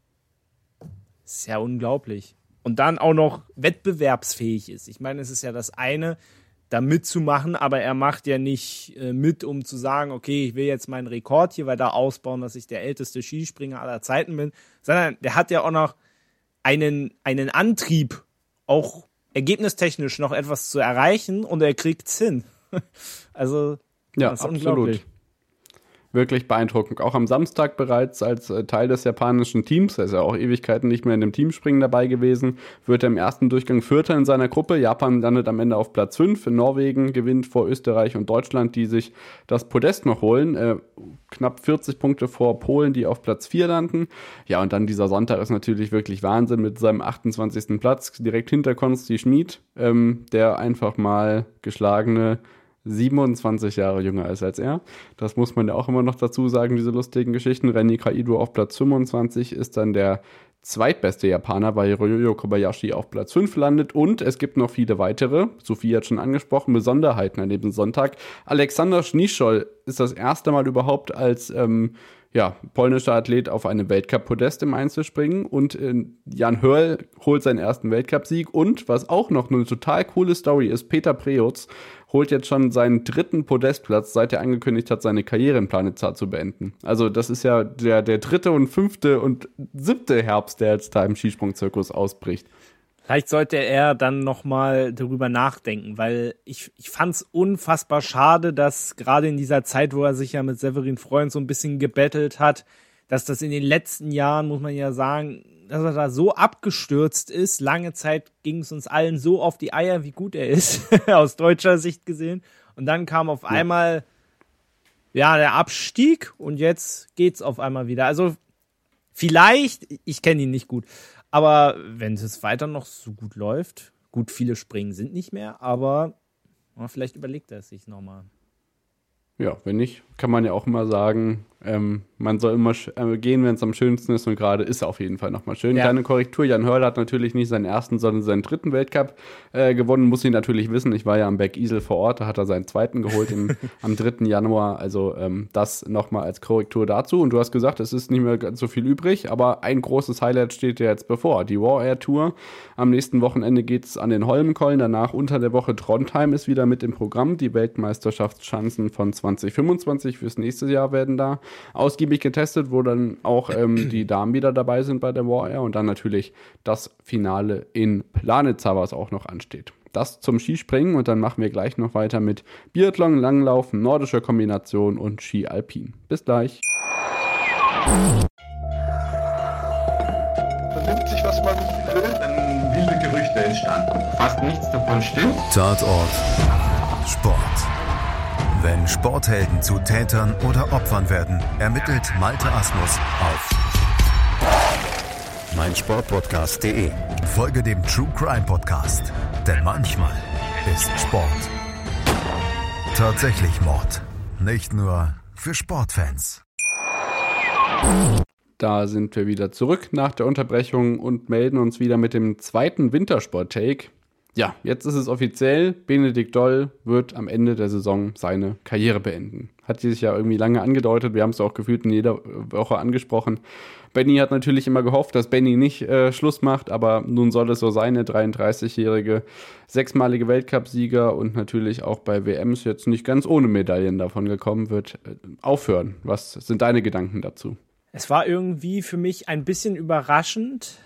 Ist ja unglaublich. Und dann auch noch wettbewerbsfähig ist. Ich meine, es ist ja das eine, da mitzumachen, aber er macht ja nicht mit, um zu sagen, okay, ich will jetzt meinen Rekord hier weiter ausbauen, dass ich der älteste Skispringer aller Zeiten bin, sondern der hat ja auch noch einen Antrieb, auch ergebnistechnisch noch etwas zu erreichen, und er kriegt's hin. Also, ja, das ist absolut. unglaublich. Wirklich beeindruckend. Auch am Samstag bereits als Teil des japanischen Teams, er ist ja auch Ewigkeiten nicht mehr in dem Teamspringen dabei gewesen, wird er im ersten Durchgang Vierter in seiner Gruppe. Japan landet am Ende auf Platz 5. Norwegen gewinnt vor Österreich und Deutschland, die sich das Podest noch holen. Knapp 40 Punkte vor Polen, die auf Platz 4 landen. Ja, und dann dieser Sonntag ist natürlich wirklich Wahnsinn mit seinem 28. Platz. Direkt hinter Konsti Schmid, der einfach mal geschlagene 27 Jahre jünger ist als er. Das muss man ja auch immer noch dazu sagen, diese lustigen Geschichten. Renny Kaido auf Platz 25 ist dann der zweitbeste Japaner, weil Ryoyo Kobayashi auf Platz 5 landet. Und es gibt noch viele weitere, Sophie hat schon angesprochen, Besonderheiten an diesem Sonntag. Alexander Schnischol ist das erste Mal überhaupt als polnischer Athlet auf einem Weltcup-Podest im Einzelspringen. Und Jan Hörl holt seinen ersten Weltcup-Sieg. Und was auch noch eine total coole Story ist, Peter Preutz holt jetzt schon seinen 3. Podestplatz, seit er angekündigt hat, seine Karriere in Planitza zu beenden. Also das ist ja der 3. und 5. und 7. Herbst, der jetzt da im Skisprungzirkus ausbricht. Vielleicht sollte er dann nochmal darüber nachdenken, weil ich fand's unfassbar schade, dass gerade in dieser Zeit, wo er sich ja mit Severin Freund so ein bisschen gebettelt hat, dass das in den letzten Jahren, muss man ja sagen, dass er da so abgestürzt ist. Lange Zeit ging es uns allen so auf die Eier, wie gut er ist, aus deutscher Sicht gesehen. Und dann kam auf einmal der Abstieg und jetzt geht's auf einmal wieder. Also vielleicht, ich kenne ihn nicht gut, aber wenn es weiter noch so gut läuft, gut, viele Springen sind nicht mehr, aber vielleicht überlegt er es sich nochmal. Ja, wenn nicht, kann man ja auch immer sagen, man soll immer gehen, wenn es am schönsten ist, und gerade ist er auf jeden Fall nochmal schön. Ja. Kleine Korrektur, Jan Hörl hat natürlich nicht seinen ersten, sondern seinen 3. Weltcup gewonnen, muss ich natürlich wissen. Ich war ja am Bergisel vor Ort, da hat er seinen 2. geholt am 3. Januar, also das nochmal als Korrektur dazu. Und du hast gesagt, es ist nicht mehr ganz so viel übrig, aber ein großes Highlight steht ja jetzt bevor, die War Air Tour. Am nächsten Wochenende geht's an den Holmenkollen, danach unter der Woche Trondheim ist wieder mit im Programm. Die Weltmeisterschaftschancen von 2025 fürs nächste Jahr werden da ausgiebig getestet, wo dann auch die Damen wieder dabei sind bei der War Air und dann natürlich das Finale in Planitza, was auch noch ansteht. Das zum Skispringen und dann machen wir gleich noch weiter mit Biathlon, Langlauf, nordischer Kombination und Ski Alpin. Bis gleich. Vernimmt sich, was man will, dann wilde Gerüchte entstanden. Fast nichts davon stimmt. Tatort Sport. Wenn Sporthelden zu Tätern oder Opfern werden, ermittelt Malte Asmus auf meinsportpodcast.de. Folge dem True Crime Podcast, denn manchmal ist Sport tatsächlich Mord. Nicht nur für Sportfans. Da sind wir wieder zurück nach der Unterbrechung und melden uns wieder mit dem 2. Wintersport-Take. Ja, jetzt ist es offiziell, Benedikt Doll wird am Ende der Saison seine Karriere beenden. Hat sich ja irgendwie lange angedeutet, wir haben es auch gefühlt in jeder Woche angesprochen. Benny hat natürlich immer gehofft, dass Benny nicht Schluss macht, aber nun soll es so sein, der 33-jährige, 6-malige Weltcupsieger und natürlich auch bei WMs jetzt nicht ganz ohne Medaillen davon gekommen, wird aufhören. Was sind deine Gedanken dazu? Es war irgendwie für mich ein bisschen überraschend,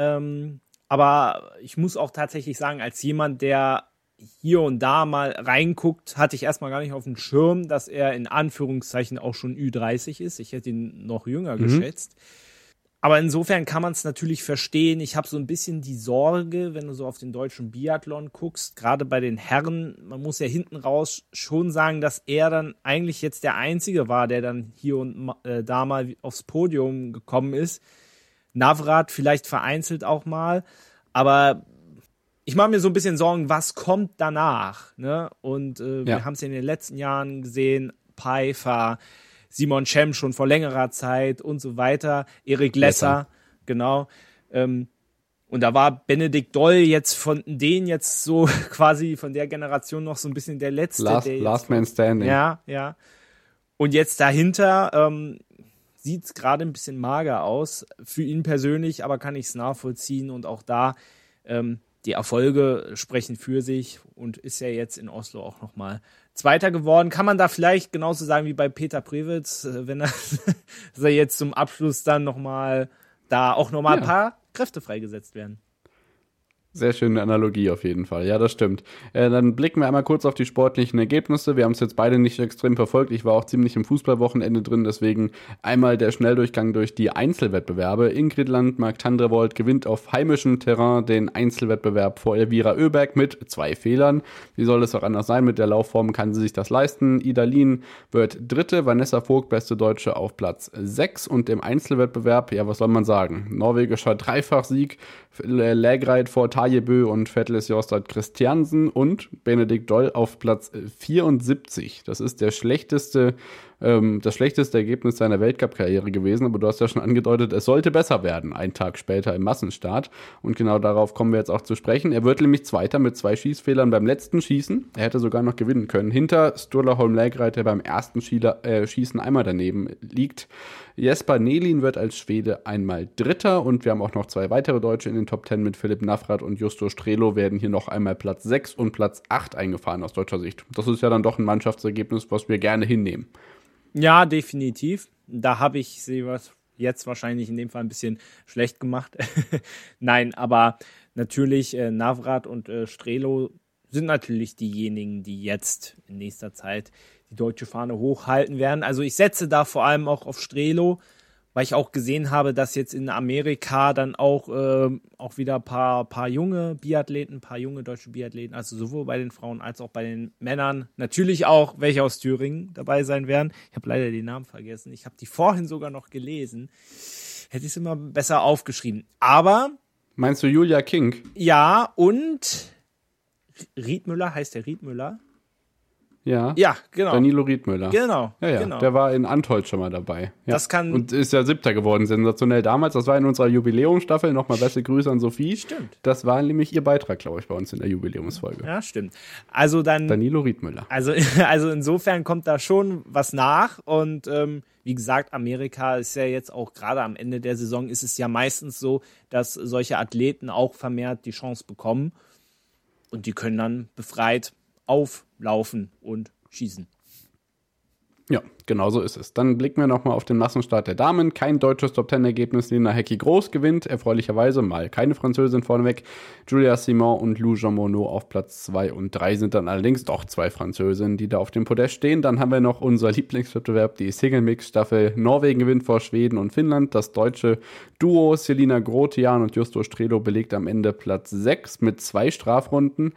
aber ich muss auch tatsächlich sagen, als jemand, der hier und da mal reinguckt, hatte ich erstmal gar nicht auf dem Schirm, dass er in Anführungszeichen auch schon Ü30 ist. Ich hätte ihn noch jünger geschätzt. Aber insofern kann man es natürlich verstehen. Ich habe so ein bisschen die Sorge, wenn du so auf den deutschen Biathlon guckst, gerade bei den Herren, man muss ja hinten raus schon sagen, dass er dann eigentlich jetzt der Einzige war, der dann hier und da mal aufs Podium gekommen ist. Navrat vielleicht vereinzelt auch mal, aber ich mache mir so ein bisschen Sorgen, was kommt danach, ne? Und wir haben es in den letzten Jahren gesehen, Pfeiffer, Simon Schemp schon vor längerer Zeit und so weiter, Erik Lesser, genau. Und da war Benedikt Doll jetzt von denen jetzt so quasi von der Generation noch so ein bisschen der Letzte. Last Man Standing. Ja. Und jetzt dahinter sieht es gerade ein bisschen mager aus. Für ihn persönlich, aber kann ich es nachvollziehen. Und auch da, die Erfolge sprechen für sich und ist ja jetzt in Oslo auch nochmal Zweiter geworden. Kann man da vielleicht genauso sagen wie bei Peter Previtz, wenn dass er jetzt zum Abschluss dann nochmal da auch nochmal ein paar Kräfte freigesetzt werden. Sehr schöne Analogie auf jeden Fall. Ja, das stimmt. Dann blicken wir einmal kurz auf die sportlichen Ergebnisse. Wir haben es jetzt beide nicht extrem verfolgt. Ich war auch ziemlich im Fußballwochenende drin, deswegen einmal der Schnelldurchgang durch die Einzelwettbewerbe. Ingrid Landmark Tandrevold gewinnt auf heimischem Terrain den Einzelwettbewerb vor Elvira Oeberg mit 2 Fehlern. Wie soll es auch anders sein? Mit der Laufform kann sie sich das leisten. Ida Lien wird Dritte, Vanessa Vogt, beste Deutsche, auf Platz 6. Und im Einzelwettbewerb, ja, was soll man sagen? Norwegischer Dreifachsieg, Lägreit vor Tarjei Bø und Vetle Sjostad Christiansen und Benedikt Doll auf Platz 74. Das ist das schlechteste Ergebnis seiner Weltcup-Karriere gewesen, aber du hast ja schon angedeutet, es sollte besser werden, einen Tag später im Massenstart. Und genau darauf kommen wir jetzt auch zu sprechen. Er wird nämlich Zweiter mit 2 Schießfehlern beim letzten Schießen. Er hätte sogar noch gewinnen können. Hinter Sturla Holm Lägereit, der beim ersten Schießen einmal daneben liegt. Jesper Nelin wird als Schwede einmal Dritter und wir haben auch noch 2 weitere Deutsche in den Top 10 mit Philipp Navrat und Justo Strelo werden hier noch einmal Platz 6 und Platz 8 eingefahren aus deutscher Sicht. Das ist ja dann doch ein Mannschaftsergebnis, was wir gerne hinnehmen. Ja, definitiv. Da habe ich sie jetzt wahrscheinlich in dem Fall ein bisschen schlecht gemacht. Nein, aber natürlich Navrat und Strelo sind natürlich diejenigen, die jetzt in nächster Zeit die deutsche Fahne hochhalten werden. Also ich setze da vor allem auch auf Strelo, weil ich auch gesehen habe, dass jetzt in Amerika dann auch wieder ein paar junge Biathleten, ein paar junge deutsche Biathleten, also sowohl bei den Frauen als auch bei den Männern, natürlich auch welche aus Thüringen dabei sein werden. Ich habe leider den Namen vergessen. Ich habe die vorhin sogar noch gelesen. Hätte ich es immer besser aufgeschrieben. Aber... Meinst du Julia King? Ja, und Riedmüller, heißt der Riedmüller? Ja, genau. Danilo Riedmüller. Genau. Der war in Antholz schon mal dabei. Ja. Das kann und ist ja 7. geworden, sensationell damals. Das war in unserer Jubiläumsstaffel. Nochmal beste Grüße an Sophie. Stimmt. Das war nämlich ihr Beitrag, glaube ich, bei uns in der Jubiläumsfolge. Ja, stimmt. Also dann Danilo Riedmüller. Also insofern kommt da schon was nach und wie gesagt, Amerika ist ja jetzt auch gerade am Ende der Saison ist es ja meistens so, dass solche Athleten auch vermehrt die Chance bekommen und die können dann befreit auflaufen und schießen. Ja, genau so ist es. Dann blicken wir nochmal auf den Massenstart der Damen. Kein deutsches Top-10-Ergebnis. Lena Hecki-Groß gewinnt, erfreulicherweise mal keine Französin vorneweg. Julia Simon und Lou Jean Monod auf Platz 2 und 3 sind dann allerdings doch 2 Französinnen, die da auf dem Podest stehen. Dann haben wir noch unser Lieblingswettbewerb, die Single-Mix-Staffel. Norwegen gewinnt vor Schweden und Finnland. Das deutsche Duo Selina Grotian und Justo Strelo belegt am Ende Platz 6 mit 2 Strafrunden.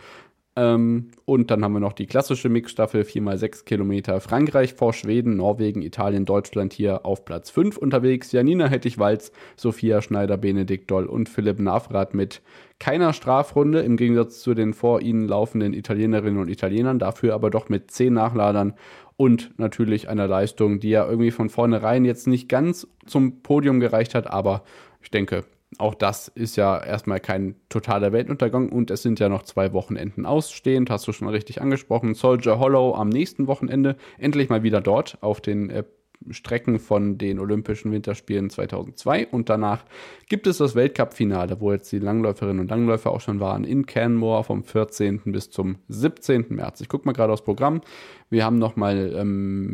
Und dann haben wir noch die klassische Mixstaffel, 4x6 Kilometer, Frankreich vor Schweden, Norwegen, Italien, Deutschland hier auf Platz 5 unterwegs. Janina Hettich-Walz, Sophia Schneider, Benedikt Doll und Philipp Navrat mit keiner Strafrunde, im Gegensatz zu den vor ihnen laufenden Italienerinnen und Italienern, dafür aber doch mit 10 Nachladern und natürlich einer Leistung, die ja irgendwie von vornherein jetzt nicht ganz zum Podium gereicht hat, aber ich denke, auch das ist ja erstmal kein totaler Weltuntergang und es sind ja noch 2 Wochenenden ausstehend, hast du schon richtig angesprochen. Soldier Hollow am nächsten Wochenende, endlich mal wieder dort auf den Strecken von den Olympischen Winterspielen 2002 und danach gibt es das Weltcup-Finale, wo jetzt die Langläuferinnen und Langläufer auch schon waren, in Canmore vom 14. bis zum 17. März. Ich gucke mal gerade aufs Programm. Wir haben nochmal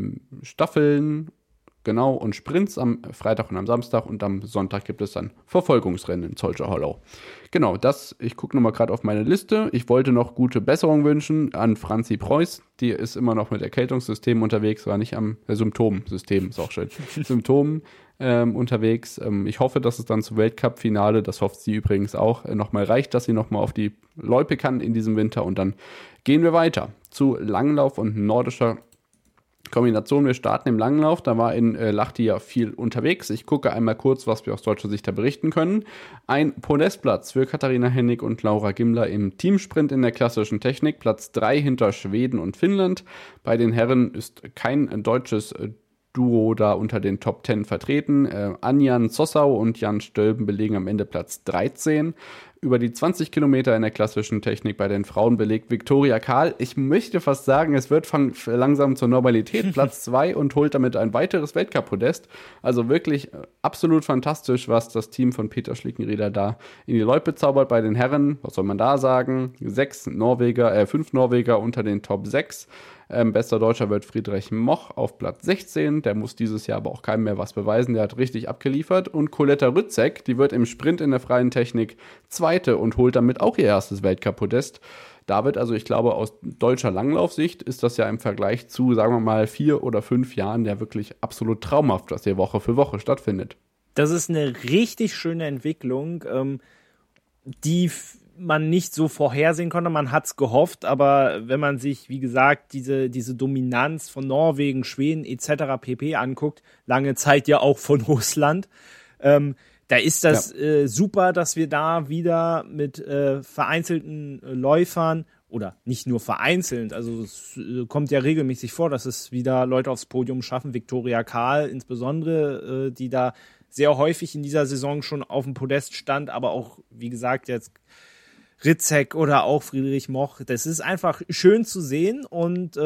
Staffeln, genau, und Sprints am Freitag und am Samstag und am Sonntag gibt es dann Verfolgungsrennen in Soldier Hollow. Genau, ich gucke nochmal gerade auf meine Liste. Ich wollte noch gute Besserung wünschen an Franzi Preuß. Die ist immer noch mit Erkältungssystem unterwegs, war nicht am Symptomsystem, ist auch schön. Symptomen unterwegs. Ich hoffe, dass es dann zum Weltcup-Finale, das hofft sie übrigens auch, nochmal reicht, dass sie nochmal auf die Loipe kann in diesem Winter und dann gehen wir weiter zu Langlauf und nordischer Kombination. Wir starten im Langlauf, da war in Lahti ja viel unterwegs. Ich gucke einmal kurz, was wir aus deutscher Sicht da berichten können. Ein Podestplatz für Katharina Hennig und Laura Gimler im Teamsprint in der klassischen Technik. Platz 3 hinter Schweden und Finnland. Bei den Herren ist kein deutsches Duo da unter den Top 10 vertreten. Anjan Zossau und Jan Stölben belegen am Ende Platz 13. Über die 20 Kilometer in der klassischen Technik bei den Frauen belegt Viktoria Kahl. Ich möchte fast sagen, es wird langsam zur Normalität. Platz 2 und holt damit ein weiteres Weltcup-Podest. Also wirklich absolut fantastisch, was das Team von Peter Schlickenrieder da in die Loipe zaubert bei den Herren. Was soll man da sagen? 5 Norweger unter den Top 6. Bester Deutscher wird Friedrich Moch auf Platz 16. Der muss dieses Jahr aber auch keinem mehr was beweisen. Der hat richtig abgeliefert. Und Coletta Rützek, die wird im Sprint in der freien Technik Zweite und holt damit auch ihr erstes Weltcup-Podest. David, also ich glaube, aus deutscher Langlaufsicht ist das ja im Vergleich zu, sagen wir mal, 4 oder 5 Jahren ja wirklich absolut traumhaft, was hier Woche für Woche stattfindet. Das ist eine richtig schöne Entwicklung, die man nicht so vorhersehen konnte. Man hat's gehofft, aber wenn man sich, wie gesagt, diese Dominanz von Norwegen, Schweden etc. pp. anguckt, lange Zeit ja auch von Russland, Da ist das super, dass wir da wieder mit vereinzelten Läufern oder nicht nur vereinzelt, also es kommt ja regelmäßig vor, dass es wieder Leute aufs Podium schaffen, Viktoria Kahl insbesondere, die da sehr häufig in dieser Saison schon auf dem Podest stand, aber auch, wie gesagt, jetzt Ritzek oder auch Friedrich Moch. Das ist einfach schön zu sehen und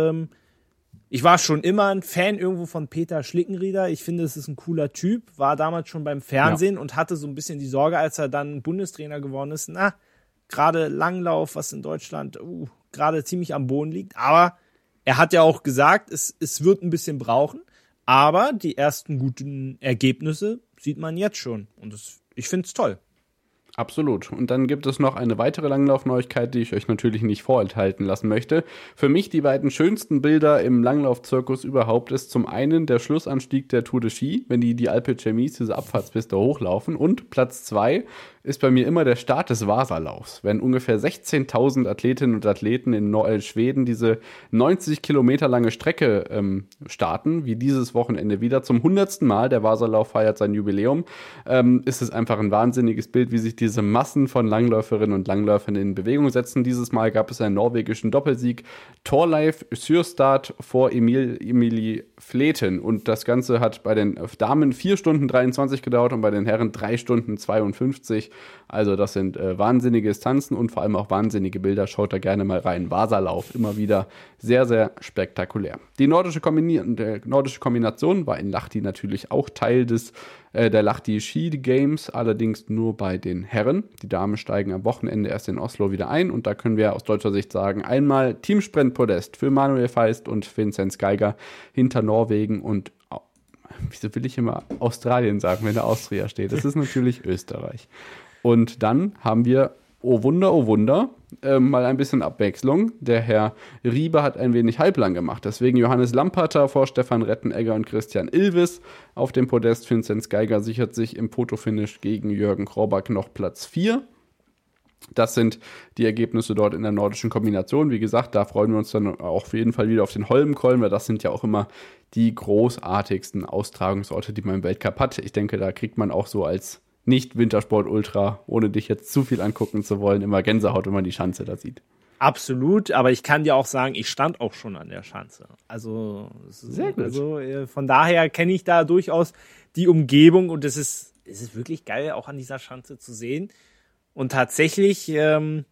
ich war schon immer ein Fan irgendwo von Peter Schlickenrieder. Ich finde, es ist ein cooler Typ, war damals schon beim Fernsehen und hatte so ein bisschen die Sorge, als er dann Bundestrainer geworden ist, gerade Langlauf, was in Deutschland gerade ziemlich am Boden liegt. Aber er hat ja auch gesagt, es wird ein bisschen brauchen. Aber die ersten guten Ergebnisse sieht man jetzt schon. Und ich finde es toll. Absolut. Und dann gibt es noch eine weitere Langlaufneuigkeit, die ich euch natürlich nicht vorenthalten lassen möchte. Für mich die beiden schönsten Bilder im Langlaufzirkus überhaupt ist zum einen der Schlussanstieg der Tour de Ski, wenn die Alpe Cermis, diese Abfahrtspiste, hochlaufen. Und Platz 2 ist bei mir immer der Start des Vasalaufs, wenn ungefähr 16.000 Athletinnen und Athleten in Schweden diese 90 Kilometer lange Strecke starten, wie dieses Wochenende wieder zum 100. Mal. Der Vasalauf feiert sein Jubiläum. Ist es einfach ein wahnsinniges Bild, wie sich diese Massen von Langläuferinnen und Langläufern in Bewegung setzen. Dieses Mal gab es einen norwegischen Doppelsieg. Thorleif Syrstad vor Emilie Fleten. Und das Ganze hat bei den Damen 4 Stunden 23 gedauert und bei den Herren 3 Stunden 52. Also das sind wahnsinnige Distanzen und vor allem auch wahnsinnige Bilder. Schaut da gerne mal rein. Vasalauf, immer wieder sehr, sehr spektakulär. Die nordische Kombination war in Lahti natürlich auch Teil der Lahti Ski Games, allerdings nur bei den Herren. Die Damen steigen am Wochenende erst in Oslo wieder ein und da können wir aus deutscher Sicht sagen, einmal Teamsprint-Podest für Manuel Feist und Vinzenz Geiger hinter Norwegen und wieso will ich immer Australien sagen, wenn da Austria steht? Das ist natürlich Österreich. Und dann haben wir, oh Wunder, mal ein bisschen Abwechslung. Der Herr Riebe hat ein wenig halblang gemacht. Deswegen Johannes Lamperter vor Stefan Rettenegger und Christian Ilves auf dem Podest. Vinzenz Geiger sichert sich im Fotofinish gegen Jürgen Krorbach noch Platz 4. Das sind die Ergebnisse dort in der nordischen Kombination. Wie gesagt, da freuen wir uns dann auch auf jeden Fall wieder auf den Holmenkollen, weil das sind ja auch immer die großartigsten Austragungsorte, die man im Weltcup hat. Ich denke, da kriegt man auch so als Nicht-Wintersport-Ultra, ohne dich jetzt zu viel angucken zu wollen, immer Gänsehaut, wenn man die Schanze da sieht. Absolut, aber ich kann dir auch sagen, ich stand auch schon an der Schanze. Also, sehr gut. Also von daher kenne ich da durchaus die Umgebung und es ist wirklich geil, auch an dieser Schanze zu sehen. Und tatsächlich, ich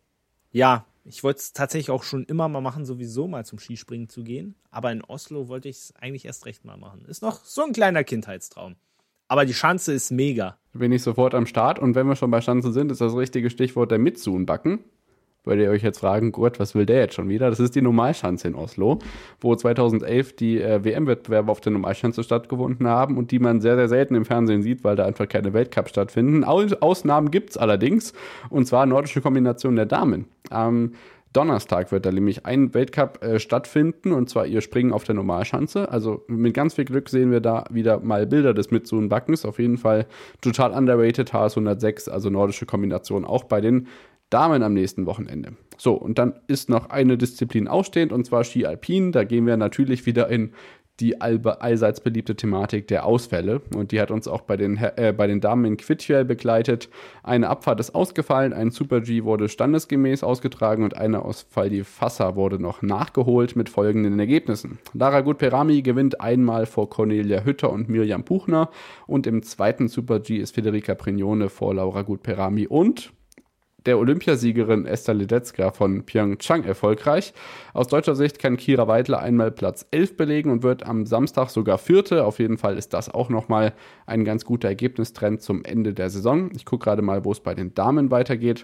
wollte es tatsächlich auch schon immer mal machen, sowieso mal zum Skispringen zu gehen. Aber in Oslo wollte ich es eigentlich erst recht mal machen. Ist noch so ein kleiner Kindheitstraum. Aber die Schanze ist mega. Bin ich sofort am Start. Und wenn wir schon bei Schanze sind, ist das richtige Stichwort der Mitsun-Backen. Weil ihr euch jetzt fragen, Gott, was will der jetzt schon wieder? Das ist die Normalschanze in Oslo, wo 2011 die WM-Wettbewerbe auf der Normalschanze stattgefunden haben und die man sehr, sehr selten im Fernsehen sieht, weil da einfach keine Weltcups stattfinden. Ausnahmen gibt's allerdings, und zwar nordische Kombination der Damen. Am Donnerstag wird da nämlich ein Weltcup stattfinden, und zwar ihr Springen auf der Normalschanze. Also mit ganz viel Glück sehen wir da wieder mal Bilder des Mitsun-Backens. Auf jeden Fall total underrated, HS 106, also nordische Kombination auch bei den Damen am nächsten Wochenende. So, und dann ist noch eine Disziplin ausstehend, und zwar Ski Alpin. Da gehen wir natürlich wieder in die allseits beliebte Thematik der Ausfälle. Und die hat uns auch bei den Damen in Kvitfjell begleitet. Eine Abfahrt ist ausgefallen, ein Super-G wurde standesgemäß ausgetragen und eine Ausfall, die Fassa, wurde noch nachgeholt mit folgenden Ergebnissen. Lara Gutperami gewinnt einmal vor Cornelia Hütter und Mirjam Buchner. Und im zweiten Super-G ist Federica Brignone vor Laura Gutperami und der Olympiasiegerin Esther Ledetzka von Pyeongchang erfolgreich. Aus deutscher Sicht kann Kira Weidler einmal Platz 11 belegen und wird am Samstag sogar Vierte. Auf jeden Fall ist das auch nochmal ein ganz guter Ergebnistrend zum Ende der Saison. Ich gucke gerade mal, wo es bei den Damen weitergeht.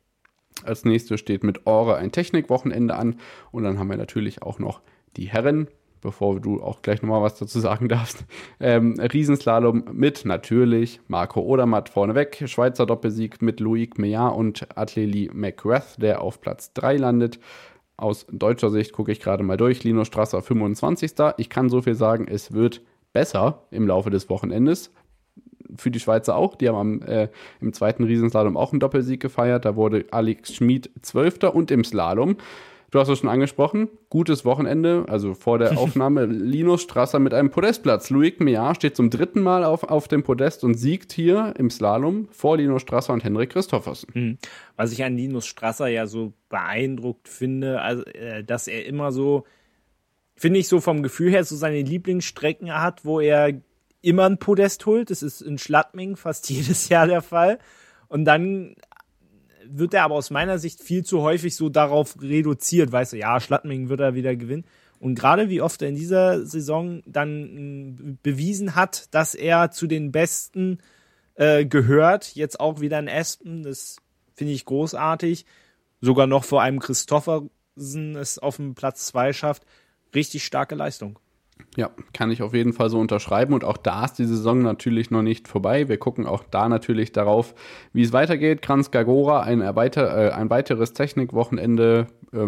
Als nächstes steht mit Ore ein Technikwochenende an, und dann haben wir natürlich auch noch die Herren, bevor du auch gleich nochmal was dazu sagen darfst. Riesenslalom mit natürlich Marco Odermatt vorneweg. Schweizer Doppelsieg mit Loïc Meillard und Atlélie McGrath, der auf Platz 3 landet. Aus deutscher Sicht gucke ich gerade mal durch. Lino Strasser 25. Ich kann so viel sagen, es wird besser im Laufe des Wochenendes. Für die Schweizer auch. Die haben im zweiten Riesenslalom auch einen Doppelsieg gefeiert. Da wurde Alex Schmid 12. und im Slalom Du hast es schon angesprochen, gutes Wochenende, also vor der Aufnahme, Linus Strasser mit einem Podestplatz. Loic Meillard steht zum 3. Mal auf dem Podest und siegt hier im Slalom vor Linus Strasser und Henrik Christophersen. Was ich an Linus Strasser ja so beeindruckt finde, also, dass er immer so, finde ich so vom Gefühl her, so seine Lieblingsstrecken hat, wo er immer ein Podest holt. Das ist in Schladming fast jedes Jahr der Fall. Und dann wird er aber aus meiner Sicht viel zu häufig so darauf reduziert, weißt du, ja, Schladming wird er wieder gewinnen. Und gerade wie oft er in dieser Saison dann bewiesen hat, dass er zu den Besten gehört, jetzt auch wieder in Aspen, das finde ich großartig. Sogar noch vor einem Christophersen es auf dem Platz 2 schafft. Richtig starke Leistung. Ja, kann ich auf jeden Fall so unterschreiben und auch da ist die Saison natürlich noch nicht vorbei. Wir gucken auch da natürlich darauf, wie es weitergeht. Kranjska Gora, ein weiteres Technikwochenende,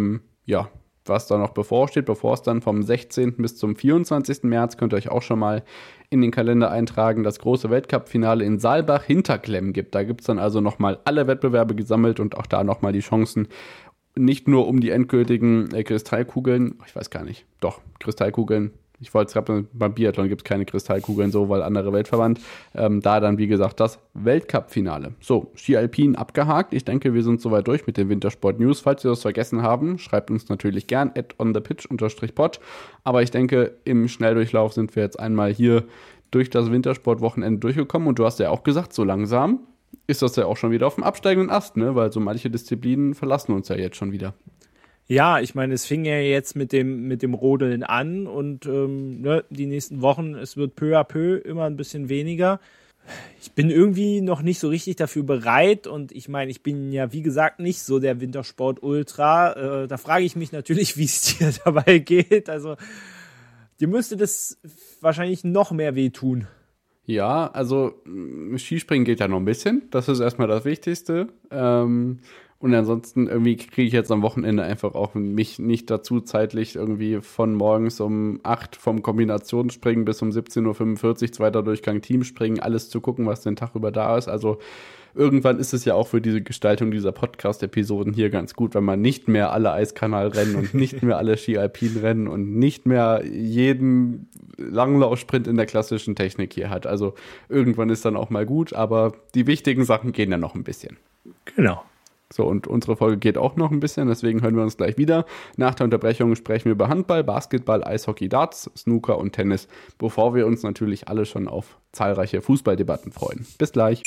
was da noch bevorsteht, bevor es dann vom 16. bis zum 24. März, könnt ihr euch auch schon mal in den Kalender eintragen, das große Weltcup-Finale in Saalbach-Hinterklemm gibt. Da gibt es dann also nochmal alle Wettbewerbe gesammelt und auch da nochmal die Chancen, nicht nur um die endgültigen Kristallkugeln, ich weiß gar nicht, doch, Kristallkugeln, ich wollte es gerade, beim Biathlon gibt es keine Kristallkugeln so, weil andere Weltverband, da dann wie gesagt das Weltcup-Finale. So, Ski Alpin abgehakt, ich denke wir sind soweit durch mit den Wintersport-News, falls wir das vergessen haben, schreibt uns natürlich gern @onthepitch_pod, aber ich denke im Schnelldurchlauf sind wir jetzt einmal hier durch das Wintersport-Wochenende durchgekommen und du hast ja auch gesagt, so langsam ist das ja auch schon wieder auf dem absteigenden Ast, ne? Weil so manche Disziplinen verlassen uns ja jetzt schon wieder. Ja, ich meine, es fing ja jetzt mit dem Rodeln an und die nächsten Wochen, es wird peu à peu immer ein bisschen weniger. Ich bin irgendwie noch nicht so richtig dafür bereit und ich meine, ich bin ja, wie gesagt, nicht so der Wintersport-Ultra. Da frage ich mich natürlich, wie es dir dabei geht. Also, dir müsste das wahrscheinlich noch mehr wehtun. Ja, also Skispringen geht ja noch ein bisschen. Das ist erstmal das Wichtigste. Und ansonsten irgendwie kriege ich jetzt am Wochenende einfach auch mich nicht dazu, zeitlich irgendwie von morgens um 8 vom Kombinationsspringen bis um 17.45 Uhr, zweiter Durchgang Teamspringen, alles zu gucken, was den Tag über da ist. Also irgendwann ist es ja auch für diese Gestaltung dieser Podcast-Episoden hier ganz gut, wenn man nicht mehr alle Eiskanalrennen und nicht mehr alle Ski-Alpin-Rennen und nicht mehr jeden Langlaufsprint in der klassischen Technik hier hat. Also irgendwann ist dann auch mal gut, aber die wichtigen Sachen gehen ja noch ein bisschen. Genau. So, und unsere Folge geht auch noch ein bisschen, deswegen hören wir uns gleich wieder. Nach der Unterbrechung sprechen wir über Handball, Basketball, Eishockey, Darts, Snooker und Tennis, bevor wir uns natürlich alle schon auf zahlreiche Fußballdebatten freuen. Bis gleich.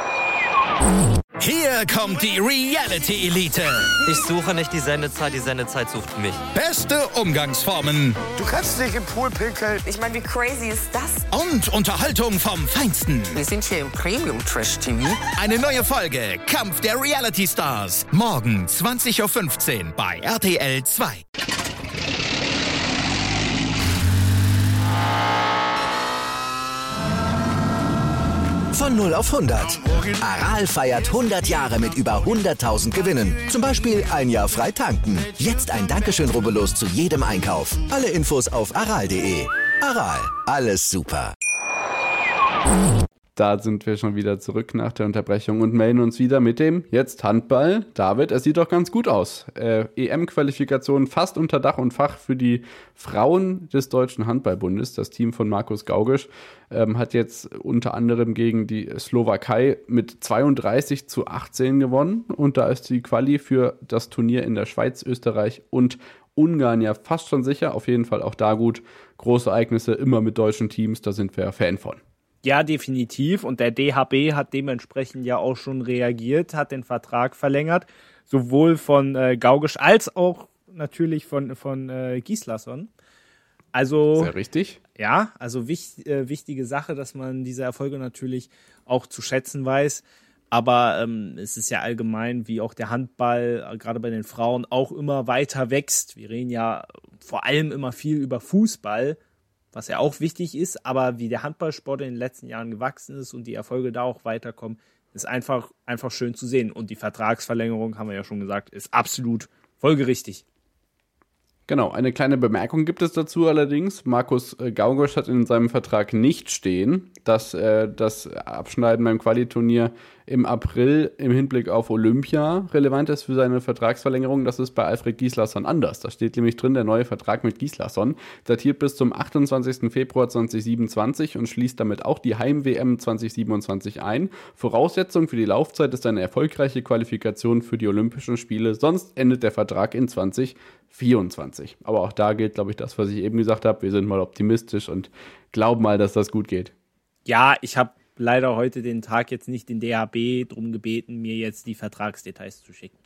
Hier kommt die Reality Elite. Ich suche nicht die Sendezeit sucht mich. Beste Umgangsformen. Du kannst nicht im Pool pinkeln. Ich meine, wie crazy ist das? Und Unterhaltung vom Feinsten. Wir sind hier im Premium Trash TV. Eine neue Folge Kampf der Reality Stars. Morgen 20.15 Uhr bei RTL 2. Von 0 auf 100. Aral feiert 100 Jahre mit über 100.000 Gewinnen. Zum Beispiel ein Jahr frei tanken. Jetzt ein Dankeschön, rubbellos zu jedem Einkauf. Alle Infos auf aral.de. Aral, alles super. Da sind wir schon wieder zurück nach der Unterbrechung und melden uns wieder mit dem jetzt Handball. David, es sieht doch ganz gut aus. EM-Qualifikation fast unter Dach und Fach für die Frauen des Deutschen Handballbundes. Das Team von Markus Gaugisch hat jetzt unter anderem gegen die Slowakei mit 32:18 gewonnen. Und da ist die Quali für das Turnier in der Schweiz, Österreich und Ungarn ja fast schon sicher. Auf jeden Fall auch da gut. Große Ereignisse immer mit deutschen Teams, da sind wir ja Fan von. Ja, definitiv. Und der DHB hat dementsprechend ja auch schon reagiert, hat den Vertrag verlängert, sowohl von Gaugisch als auch natürlich von Gislason. Also sehr richtig. Ja, also wichtige Sache, dass man diese Erfolge natürlich auch zu schätzen weiß. Aber es ist ja allgemein, wie auch der Handball, gerade bei den Frauen, auch immer weiter wächst. Wir reden ja vor allem immer viel über Fußball, was ja auch wichtig ist, aber wie der Handballsport in den letzten Jahren gewachsen ist und die Erfolge da auch weiterkommen, ist einfach schön zu sehen. Und die Vertragsverlängerung, haben wir ja schon gesagt, ist absolut folgerichtig. Genau, eine kleine Bemerkung gibt es dazu allerdings. Markus Gaugisch hat in seinem Vertrag nicht stehen, dass das Abschneiden beim Qualiturnier im April im Hinblick auf Olympia relevant ist für seine Vertragsverlängerung. Das ist bei Alfred Gislason anders. Da steht nämlich drin, der neue Vertrag mit Gislason datiert bis zum 28. Februar 2027 und schließt damit auch die Heim-WM 2027 ein. Voraussetzung für die Laufzeit ist eine erfolgreiche Qualifikation für die Olympischen Spiele, sonst endet der Vertrag in 2024. Aber auch da gilt, glaube ich, das, was ich eben gesagt habe. Wir sind mal optimistisch und glauben mal, dass das gut geht. Ja, ich habe leider heute den Tag jetzt nicht den DHB drum gebeten, mir jetzt die Vertragsdetails zu schicken.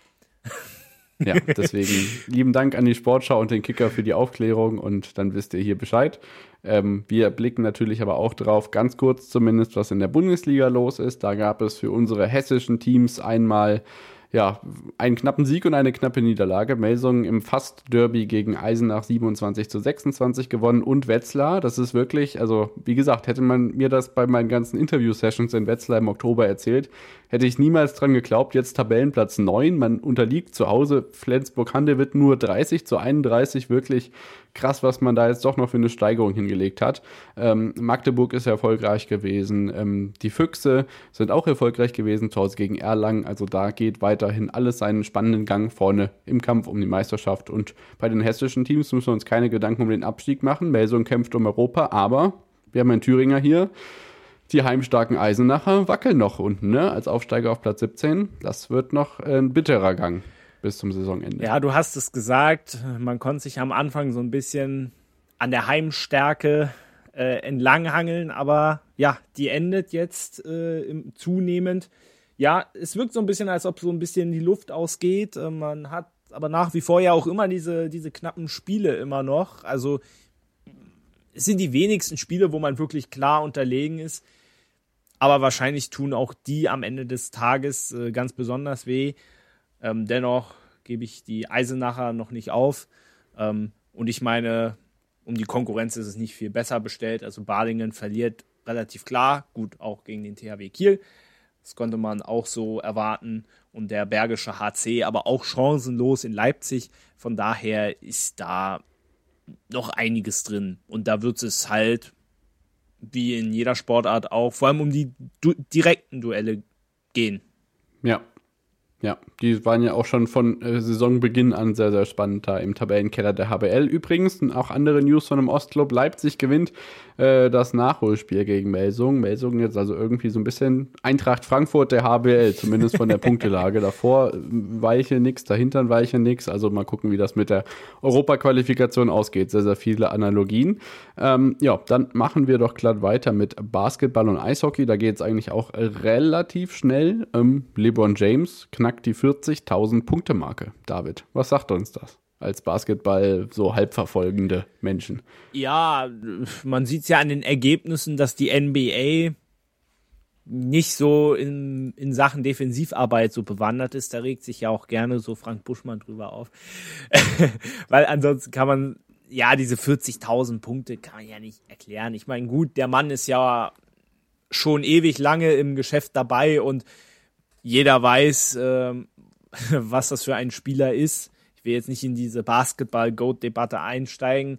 Ja, deswegen lieben Dank an die Sportschau und den Kicker für die Aufklärung und dann wisst ihr hier Bescheid. Wir blicken natürlich aber auch drauf, ganz kurz zumindest, was in der Bundesliga los ist. Da gab es für unsere hessischen Teams einmal einen knappen Sieg und eine knappe Niederlage. Melsungen im Fast-Derby gegen Eisenach 27-26 gewonnen und Wetzlar. Das ist wirklich, also wie gesagt, hätte man mir das bei meinen ganzen Interview-Sessions in Wetzlar im Oktober erzählt, hätte ich niemals dran geglaubt. Jetzt Tabellenplatz 9, man unterliegt zu Hause Flensburg-Handewitt nur 30-31, wirklich krass, was man da jetzt doch noch für eine Steigerung hingelegt hat. Magdeburg ist erfolgreich gewesen, die Füchse sind auch erfolgreich gewesen, zu Hause gegen Erlangen, also da geht weiterhin alles seinen spannenden Gang vorne im Kampf um die Meisterschaft und bei den hessischen Teams müssen wir uns keine Gedanken um den Abstieg machen. Melsungen kämpft um Europa, aber wir haben einen Thüringer hier. Die heimstarken Eisenacher wackeln noch unten, ne? Als Aufsteiger auf Platz 17. Das wird noch ein bitterer Gang bis zum Saisonende. Ja, du hast es gesagt, man konnte sich am Anfang so ein bisschen an der Heimstärke entlanghangeln, aber ja, die endet jetzt zunehmend. Ja, es wirkt so ein bisschen, als ob so ein bisschen die Luft ausgeht. Man hat aber nach wie vor ja auch immer diese knappen Spiele immer noch. Also es sind die wenigsten Spiele, wo man wirklich klar unterlegen ist. Aber wahrscheinlich tun auch die am Ende des Tages ganz besonders weh. Dennoch gebe ich die Eisenacher noch nicht auf. Und ich meine, um die Konkurrenz ist es nicht viel besser bestellt. Also Balingen verliert relativ klar, gut auch gegen den THW Kiel. Das konnte man auch so erwarten. Und der Bergische HC aber auch chancenlos in Leipzig. Von daher ist da noch einiges drin. Und da wird es halt, wie in jeder Sportart auch, vor allem um die direkten Duelle gehen. Ja, die waren ja auch schon von Saisonbeginn an sehr, sehr spannend da im Tabellenkeller der HBL. Übrigens, auch andere News von einem Ostclub. Leipzig gewinnt das Nachholspiel gegen Melsungen. Melsungen jetzt also irgendwie so ein bisschen Eintracht Frankfurt der HBL, zumindest von der Punktelage. Davor Weiche nix, dahinter Weiche nix. Also mal gucken, wie das mit der Europaqualifikation ausgeht. Sehr, sehr viele Analogien. Dann machen wir doch glatt weiter mit Basketball und Eishockey. Da geht es eigentlich auch relativ schnell. LeBron James knackt die 40.000 Punkte Marke. David, was sagt uns das als Basketball so halbverfolgende Menschen? Ja, man sieht es ja an den Ergebnissen, dass die NBA nicht so in Sachen Defensivarbeit so bewandert ist. Da regt sich ja auch gerne so Frank Buschmann drüber auf. Weil ansonsten kann man, ja, diese 40.000 Punkte kann man ja nicht erklären. Ich meine, gut, der Mann ist ja schon ewig lange im Geschäft dabei und jeder weiß, was das für ein Spieler ist. Ich will jetzt nicht in diese Basketball-GOAT-Debatte einsteigen.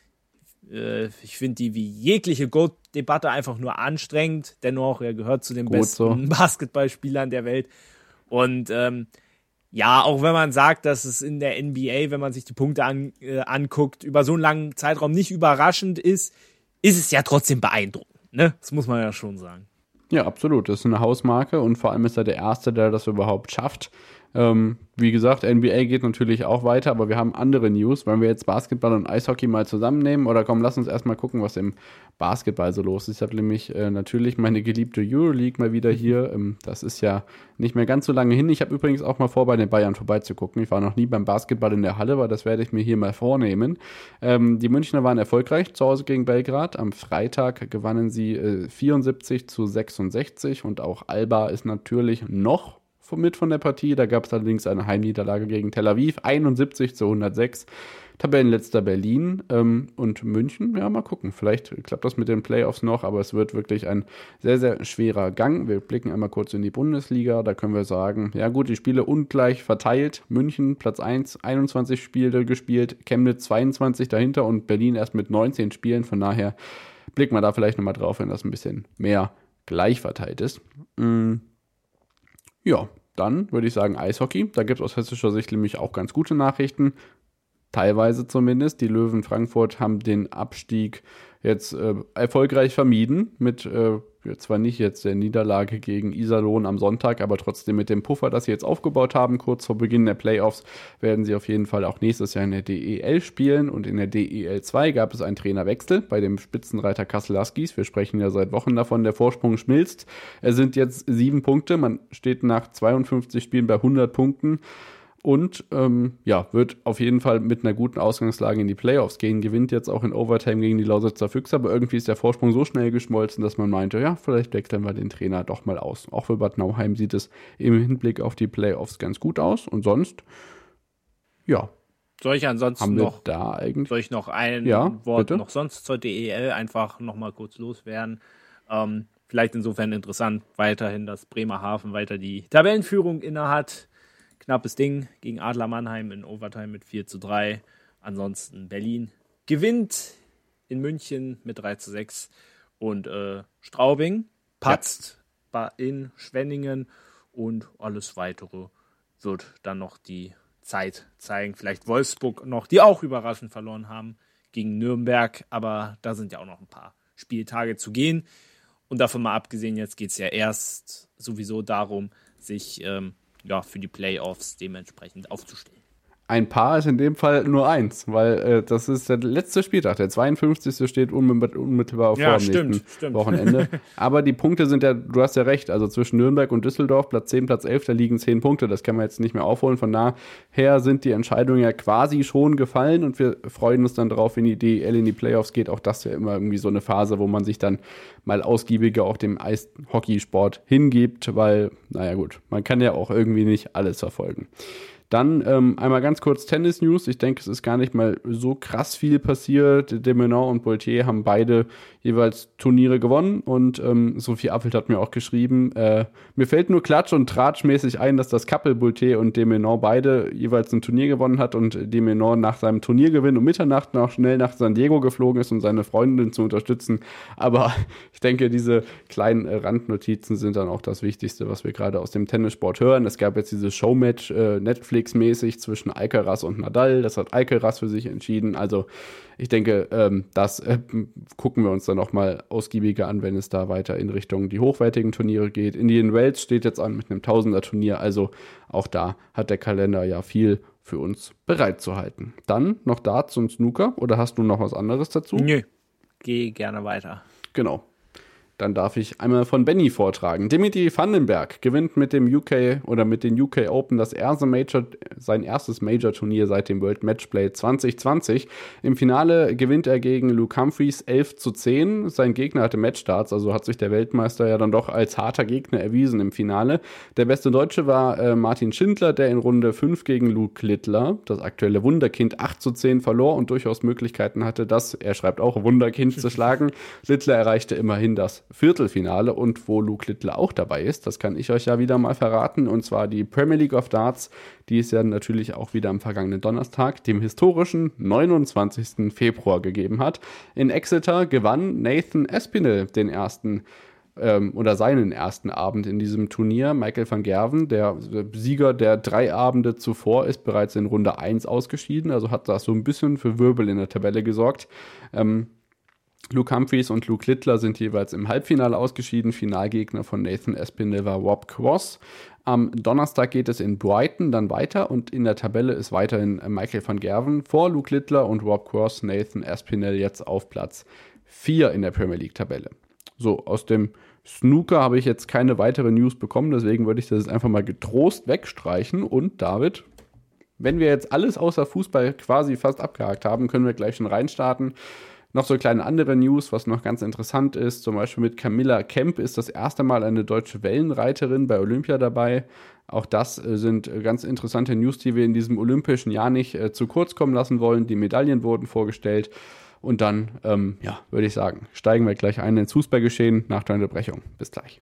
Ich finde die wie jegliche GOAT-Debatte einfach nur anstrengend. Dennoch, er gehört zu den besten Basketballspielern der Welt. Und auch wenn man sagt, dass es in der NBA, wenn man sich die Punkte anguckt, über so einen langen Zeitraum nicht überraschend ist es ja trotzdem beeindruckend. Ne? Das muss man ja schon sagen. Ja, absolut. Das ist eine Hausmarke und vor allem ist er der Erste, der das überhaupt schafft. Wie gesagt, NBA geht natürlich auch weiter, aber wir haben andere News. Wollen wir jetzt Basketball und Eishockey mal zusammennehmen? Oder komm, lass uns erstmal gucken, was im Basketball so los ist. Ich habe nämlich natürlich meine geliebte Euroleague mal wieder hier. Das ist ja nicht mehr ganz so lange hin. Ich habe übrigens auch mal vor, bei den Bayern vorbeizugucken. Ich war noch nie beim Basketball in der Halle, aber das werde ich mir hier mal vornehmen. Die Münchner waren erfolgreich zu Hause gegen Belgrad. Am Freitag gewannen sie 74-66 und auch Alba ist natürlich noch mit von der Partie. Da gab es allerdings eine Heimniederlage gegen Tel Aviv, 71-106. Tabellenletzter Berlin und München. Ja, mal gucken. Vielleicht klappt das mit den Playoffs noch, aber es wird wirklich ein sehr, sehr schwerer Gang. Wir blicken einmal kurz in die Bundesliga. Da können wir sagen, ja gut, die Spiele ungleich verteilt. München Platz 1, 21 Spiele gespielt, Chemnitz 22 dahinter und Berlin erst mit 19 Spielen. Von daher blicken wir da vielleicht nochmal drauf, wenn das ein bisschen mehr gleich verteilt ist. Ja, dann würde ich sagen Eishockey. Da gibt es aus hessischer Sicht nämlich auch ganz gute Nachrichten. Teilweise zumindest. Die Löwen Frankfurt haben den Abstieg jetzt erfolgreich vermieden mit zwar nicht jetzt der Niederlage gegen Iserlohn am Sonntag, aber trotzdem mit dem Puffer, das sie jetzt aufgebaut haben, kurz vor Beginn der Playoffs, werden sie auf jeden Fall auch nächstes Jahr in der DEL spielen. Und in der DEL 2 gab es einen Trainerwechsel bei dem Spitzenreiter Kassel Huskies. Wir sprechen ja seit Wochen davon, der Vorsprung schmilzt. Es sind jetzt 7 Punkte, man steht nach 52 Spielen bei 100 Punkten. Und wird auf jeden Fall mit einer guten Ausgangslage in die Playoffs gehen. Gewinnt jetzt auch in Overtime gegen die Lausitzer Füchse, aber irgendwie ist der Vorsprung so schnell geschmolzen, dass man meinte, ja, vielleicht wechseln wir den Trainer doch mal aus. Auch für Bad Nauheim sieht es im Hinblick auf die Playoffs ganz gut aus. Und sonst, ja. Soll ich ansonsten haben wir noch, da eigentlich? Soll ich noch ein Wort noch sonst zur DEL einfach nochmal kurz loswerden? Vielleicht insofern interessant weiterhin, dass Bremerhaven weiter die Tabellenführung innehat. Knappes Ding gegen Adler Mannheim in Overtime mit 4:3. Ansonsten Berlin gewinnt in München mit 3:6. Und Straubing patzt in Schwenningen. Und alles Weitere wird dann noch die Zeit zeigen. Vielleicht Wolfsburg noch, die auch überraschend verloren haben gegen Nürnberg. Aber da sind ja auch noch ein paar Spieltage zu gehen. Und davon mal abgesehen, jetzt geht es ja erst sowieso darum, sich für die Playoffs dementsprechend aufzustellen. Ein Paar ist in dem Fall nur eins, weil das ist der letzte Spieltag. Der 52. steht unmittelbar vor dem nächsten Wochenende. Aber die Punkte sind ja, du hast ja recht, also zwischen Nürnberg und Düsseldorf, Platz 10, Platz 11, da liegen 10 Punkte. Das kann man jetzt nicht mehr aufholen. Von daher sind die Entscheidungen ja quasi schon gefallen und wir freuen uns dann drauf, wenn die DEL in die Playoffs geht. Auch das ist ja immer irgendwie so eine Phase, wo man sich dann mal ausgiebiger auch dem Eishockeysport hingibt, weil, naja gut, man kann ja auch irgendwie nicht alles verfolgen. Dann einmal ganz kurz Tennis-News. Ich denke, es ist gar nicht mal so krass viel passiert. De Minaur und Boultier haben beide jeweils Turniere gewonnen und Sophie Appelt hat mir auch geschrieben, mir fällt nur Klatsch- und Tratschmäßig ein, dass das Couple Boultier und de Minaur beide jeweils ein Turnier gewonnen hat und de Minaur nach seinem Turniergewinn um Mitternacht noch schnell nach San Diego geflogen ist, um seine Freundin zu unterstützen. Aber ich denke, diese kleinen Randnotizen sind dann auch das Wichtigste, was wir gerade aus dem Tennissport hören. Es gab jetzt dieses Showmatch Netflix-mäßig zwischen Alcaraz und Nadal. Das hat Alcaraz für sich entschieden. Also ich denke, das gucken wir uns dann noch mal ausgiebiger an, wenn es da weiter in Richtung die hochwertigen Turniere geht. Indian Wells steht jetzt an mit einem Tausender-Turnier. Also auch da hat der Kalender ja viel für uns bereitzuhalten. Dann noch Darts und Snooker. Oder hast du noch was anderes dazu? Nö, geh gerne weiter. Genau. Dann darf ich einmal von Benny vortragen. Dimitri Vandenberg gewinnt mit den UK Open das erste sein erstes Major-Turnier seit dem World Matchplay 2020. Im Finale gewinnt er gegen Luke Humphries 11:10. Sein Gegner hatte Matchstarts, also hat sich der Weltmeister ja dann doch als harter Gegner erwiesen im Finale. Der beste Deutsche war Martin Schindler, der in Runde 5 gegen Luke Littler, das aktuelle Wunderkind, 8:10 verlor und durchaus Möglichkeiten hatte, er schreibt auch, Wunderkind zu schlagen. Littler erreichte immerhin das Viertelfinale und wo Luke Littler auch dabei ist, das kann ich euch ja wieder mal verraten, und zwar die Premier League of Darts, die es ja natürlich auch wieder am vergangenen Donnerstag, dem historischen 29. Februar gegeben hat. In Exeter gewann Nathan Aspinall seinen ersten Abend in diesem Turnier. Michael van Gerwen, der Sieger der 3 Abende zuvor, ist bereits in Runde 1 ausgeschieden, also hat das so ein bisschen für Wirbel in der Tabelle gesorgt. Luke Humphries und Luke Littler sind jeweils im Halbfinale ausgeschieden. Finalgegner von Nathan Aspinall war Rob Cross. Am Donnerstag geht es in Brighton dann weiter und in der Tabelle ist weiterhin Michael van Gerwen vor Luke Littler und Rob Cross, Nathan Aspinall jetzt auf Platz 4 in der Premier League Tabelle. So, aus dem Snooker habe ich jetzt keine weitere News bekommen, deswegen würde ich das jetzt einfach mal getrost wegstreichen. Und David, wenn wir jetzt alles außer Fußball quasi fast abgehakt haben, können wir gleich schon reinstarten. Noch so kleine andere News, was noch ganz interessant ist, zum Beispiel mit Camilla Kemp ist das erste Mal eine deutsche Wellenreiterin bei Olympia dabei. Auch das sind ganz interessante News, die wir in diesem olympischen Jahr nicht zu kurz kommen lassen wollen. Die Medaillen wurden vorgestellt und dann, würde ich sagen, steigen wir gleich ein ins Fußballgeschehen nach der Unterbrechung. Bis gleich.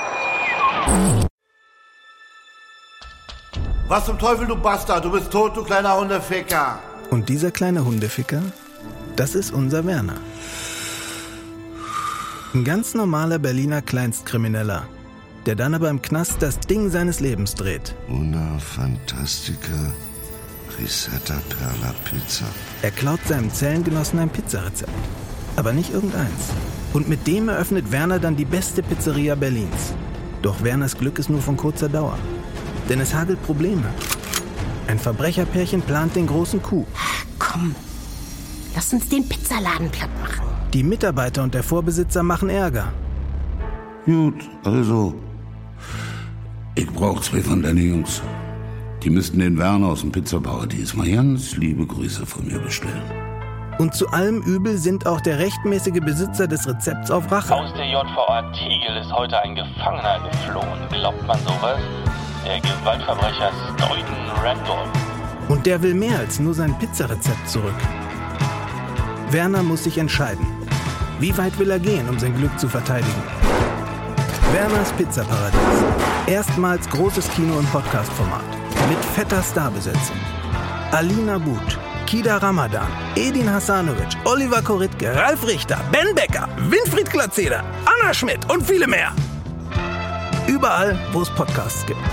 Was zum Teufel, du Bastard? Du bist tot, du kleiner Hundeficker. Und dieser kleine Hundeficker? Das ist unser Werner. Ein ganz normaler Berliner Kleinstkrimineller. der dann aber im Knast das Ding seines Lebens dreht. Una Fantastica Risetta Perla Pizza. Er klaut seinem Zellengenossen ein Pizzarezept. Aber nicht irgendeins. Und mit dem eröffnet Werner dann die beste Pizzeria Berlins. Doch Werners Glück ist nur von kurzer Dauer. Denn es hagelt Probleme. Ein Verbrecherpärchen plant den großen Coup. Komm, lass uns den Pizzaladen platt machen. Die Mitarbeiter und der Vorbesitzer machen Ärger. Gut, also, ich brauche 2 von deinen Jungs. Die müssten den Werner aus dem Pizzaparadies mal ganz liebe Grüße von mir bestellen. Und zu allem Übel sind auch der rechtmäßige Besitzer des Rezepts auf Rache. Aus der JVA Tegel ist heute ein Gefangener geflohen. Glaubt man sowas? Der Gewaltverbrecher Stoyden Randolph. Und der will mehr als nur sein Pizzarezept zurück. Werner muss sich entscheiden. Wie weit will er gehen, um sein Glück zu verteidigen? Werners Pizzaparadies. Erstmals großes Kino- und Podcast-Format. Mit fetter Starbesetzung. Alina But, Kida Ramadan, Edin Hasanovic, Oliver Koritke, Ralf Richter, Ben Becker, Winfried Glatzeder, Anna Schmidt und viele mehr. Überall, wo es Podcasts gibt.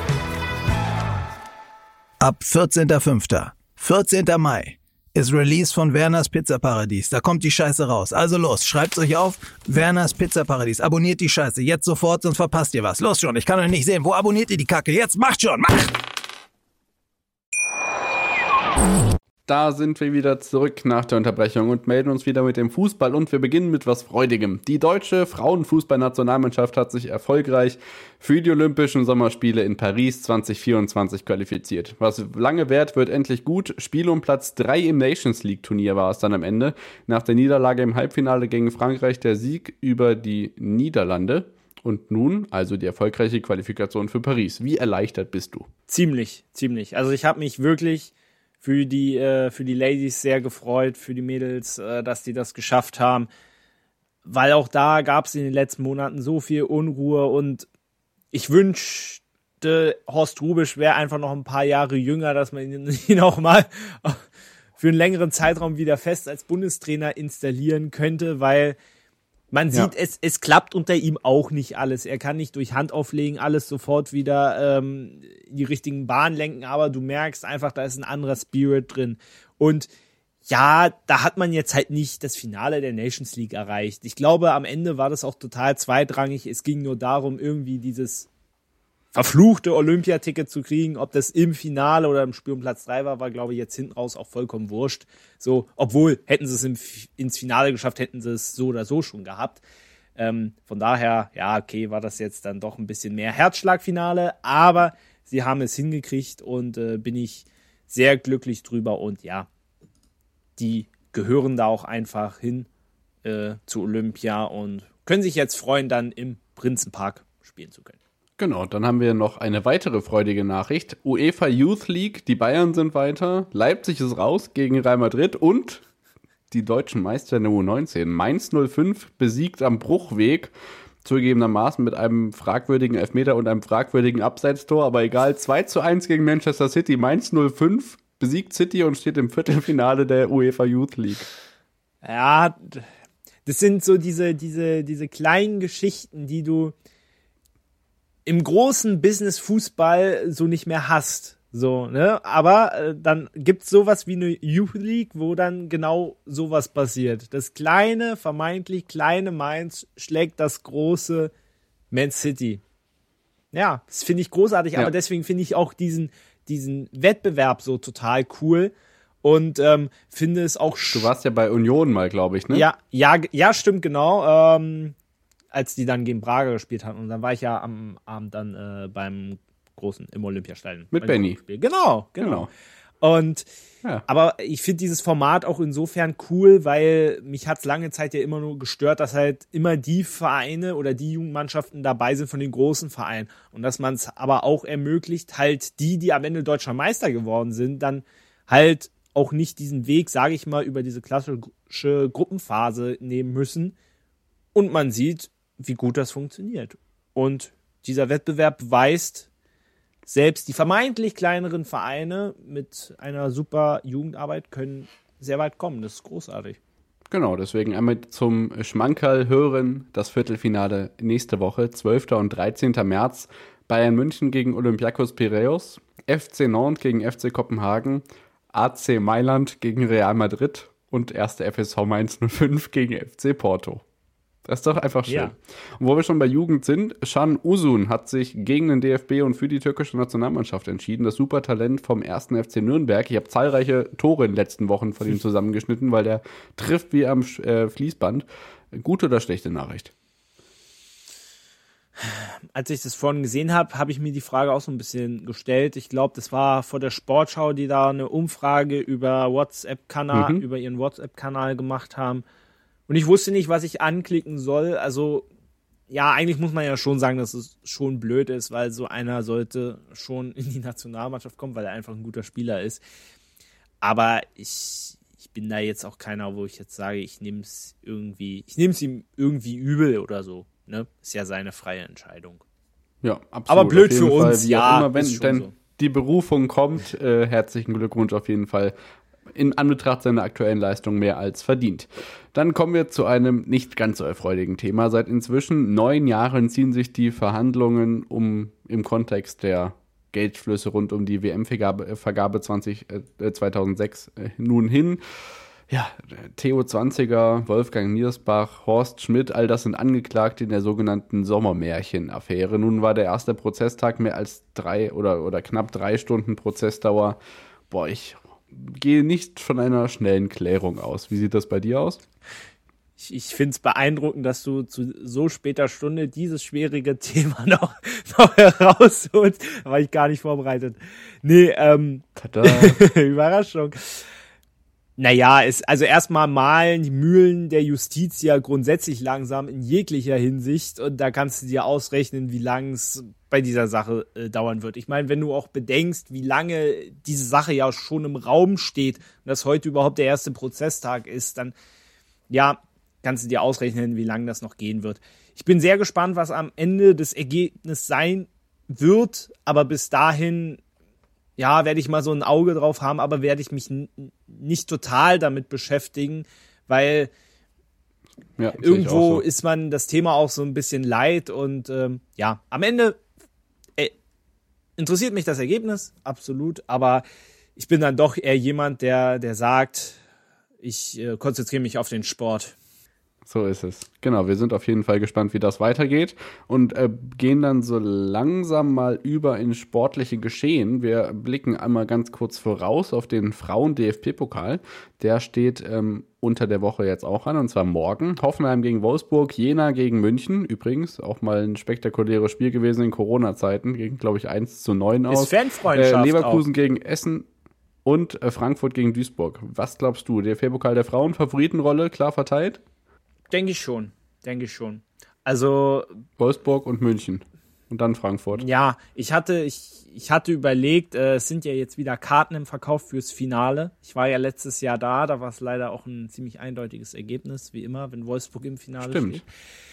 Ab 14.05., 14. Mai ist Release von Werners Pizzaparadies. Da kommt die Scheiße raus. Also los, schreibt's euch auf. Werners Pizzaparadies. Abonniert die Scheiße. Jetzt sofort, sonst verpasst ihr was. Los schon, ich kann euch nicht sehen. Wo abonniert ihr die Kacke? Jetzt macht schon, macht! Da sind wir wieder zurück nach der Unterbrechung und melden uns wieder mit dem Fußball und wir beginnen mit was Freudigem. Die deutsche Frauenfußballnationalmannschaft hat sich erfolgreich für die Olympischen Sommerspiele in Paris 2024 qualifiziert. Was lange währt, wird endlich gut. Spiel um Platz 3 im Nations League Turnier war es dann am Ende. Nach der Niederlage im Halbfinale gegen Frankreich der Sieg über die Niederlande. Und nun also die erfolgreiche Qualifikation für Paris. Wie erleichtert bist du? Ziemlich. Also ich habe mich wirklich für die Ladies sehr gefreut, für die Mädels, dass die das geschafft haben. Weil auch da gab es in den letzten Monaten so viel Unruhe und ich wünschte, Horst Hrubesch wäre einfach noch ein paar Jahre jünger, dass man ihn auch mal für einen längeren Zeitraum wieder fest als Bundestrainer installieren könnte, weil man sieht, es klappt unter ihm auch nicht alles. Er kann nicht durch Hand auflegen, alles sofort wieder in die richtigen Bahnen lenken, aber du merkst einfach, da ist ein anderer Spirit drin. Und ja, da hat man jetzt halt nicht das Finale der Nations League erreicht. Ich glaube, am Ende war das auch total zweitrangig. Es ging nur darum, irgendwie dieses verfluchte Olympiaticket zu kriegen. Ob das im Finale oder im Spiel um Platz 3 war, glaube ich, jetzt hinten raus auch vollkommen wurscht. So, obwohl, hätten sie es ins Finale geschafft, hätten sie es so oder so schon gehabt. Von daher, ja, okay, war das jetzt dann doch ein bisschen mehr Herzschlagfinale, aber sie haben es hingekriegt und bin ich sehr glücklich drüber und ja, die gehören da auch einfach hin zu Olympia und können sich jetzt freuen, dann im Prinzenpark spielen zu können. Genau, dann haben wir noch eine weitere freudige Nachricht. UEFA Youth League, die Bayern sind weiter, Leipzig ist raus gegen Real Madrid und die deutschen Meister in der U19. Mainz 05 besiegt am Bruchweg, zugegebenermaßen mit einem fragwürdigen Elfmeter und einem fragwürdigen Abseitstor, aber egal, 2:1 gegen Manchester City. Mainz 05 besiegt City und steht im Viertelfinale der UEFA Youth League. Ja, das sind so diese kleinen Geschichten, die du im großen Business-Fußball so nicht mehr hast. So, ne? Aber dann gibt's sowas wie eine Youth League, wo dann genau sowas passiert. Das vermeintlich kleine Mainz schlägt das große Man City. Ja, das finde ich großartig, aber deswegen finde ich auch diesen Wettbewerb so total cool und finde es auch... Du warst ja bei Union mal, glaube ich, ne? Ja, stimmt, genau. Als die dann gegen Braga gespielt haben. Und dann war ich ja am Abend dann beim Großen im Olympiastadion. Mit Benny. Genau. Und aber ich finde dieses Format auch insofern cool, weil mich hat es lange Zeit ja immer nur gestört, dass halt immer die Vereine oder die Jugendmannschaften dabei sind von den großen Vereinen. Und dass man es aber auch ermöglicht, halt die am Ende deutscher Meister geworden sind, dann halt auch nicht diesen Weg, sage ich mal, über diese klassische Gruppenphase nehmen müssen. Und man sieht, wie gut das funktioniert. Und dieser Wettbewerb beweist, selbst die vermeintlich kleineren Vereine mit einer super Jugendarbeit können sehr weit kommen. Das ist großartig. Genau, deswegen einmal zum Schmankerl hören, das Viertelfinale nächste Woche, 12. und 13. März, Bayern München gegen Olympiakos Piräus, FC Nantes gegen FC Kopenhagen, AC Mailand gegen Real Madrid und 1. FSV Mainz 05 gegen FC Porto. Das ist doch einfach schön. Ja. Und wo wir schon bei Jugend sind, Can Uzun hat sich gegen den DFB und für die türkische Nationalmannschaft entschieden. Das Supertalent vom 1. FC Nürnberg. Ich habe zahlreiche Tore in den letzten Wochen von ihm zusammengeschnitten, weil der trifft wie am Fließband. Gute oder schlechte Nachricht? Als ich das vorhin gesehen habe, habe ich mir die Frage auch so ein bisschen gestellt. Ich glaube, das war vor der Sportschau, die da eine Umfrage über über ihren WhatsApp-Kanal gemacht haben. Und ich wusste nicht, was ich anklicken soll. Also, ja, eigentlich muss man ja schon sagen, dass es schon blöd ist, weil so einer sollte schon in die Nationalmannschaft kommen, weil er einfach ein guter Spieler ist. Aber ich bin da jetzt auch keiner, wo ich jetzt sage, ich nehme es ihm irgendwie übel oder so. Ne? Ist ja seine freie Entscheidung. Ja, absolut. Aber blöd für uns, ja. Immer, wenn denn so die Berufung kommt, herzlichen Glückwunsch auf jeden Fall. In Anbetracht seiner aktuellen Leistung mehr als verdient. Dann kommen wir zu einem nicht ganz so erfreuligen Thema. Seit inzwischen 9 Jahren ziehen sich die Verhandlungen im Kontext der Geldflüsse rund um die WM-Vergabe 2006 nun hin. Ja, Theo Zwanziger, Wolfgang Niersbach, Horst Schmidt, all das sind Angeklagte in der sogenannten Sommermärchen-Affäre. Nun war der erste Prozesstag mehr als 3 oder knapp 3 Stunden Prozessdauer. Ich gehe nicht von einer schnellen Klärung aus. Wie sieht das bei dir aus? Ich finde es beeindruckend, dass du zu so später Stunde dieses schwierige Thema noch herausholst. Da war ich gar nicht vorbereitet. Nee, Überraschung. Naja, also erstmal malen die Mühlen der Justiz ja grundsätzlich langsam in jeglicher Hinsicht und da kannst du dir ausrechnen, wie lang es bei dieser Sache dauern wird. Ich meine, wenn du auch bedenkst, wie lange diese Sache ja schon im Raum steht und dass heute überhaupt der erste Prozesstag ist, dann ja, kannst du dir ausrechnen, wie lange das noch gehen wird. Ich bin sehr gespannt, was am Ende das Ergebnis sein wird, aber bis dahin ja, werde ich mal so ein Auge drauf haben, aber werde ich mich nicht total damit beschäftigen, weil irgendwo so ist man das Thema auch so ein bisschen leid und am Ende interessiert mich das Ergebnis, absolut, aber ich bin dann doch eher jemand, der sagt, ich konzentriere mich auf den Sport. So ist es. Genau, wir sind auf jeden Fall gespannt, wie das weitergeht und gehen dann so langsam mal über ins sportliche Geschehen. Wir blicken einmal ganz kurz voraus auf den Frauen-DFB-Pokal. Der steht unter der Woche jetzt auch an, und zwar morgen. Hoffenheim gegen Wolfsburg, Jena gegen München. Übrigens auch mal ein spektakuläres Spiel gewesen in Corona-Zeiten. Ging, glaube ich, 1:9 aus. Ist Fanfreundschaft Leverkusen auch. Gegen Essen und Frankfurt gegen Duisburg. Was glaubst du? DFB-Pokal der Frauen, Favoritenrolle, klar verteilt? Denke ich schon. Also Wolfsburg und München und dann Frankfurt. Ja, ich hatte überlegt, es sind ja jetzt wieder Karten im Verkauf fürs Finale. Ich war ja letztes Jahr da war es leider auch ein ziemlich eindeutiges Ergebnis, wie immer, wenn Wolfsburg im Finale steht.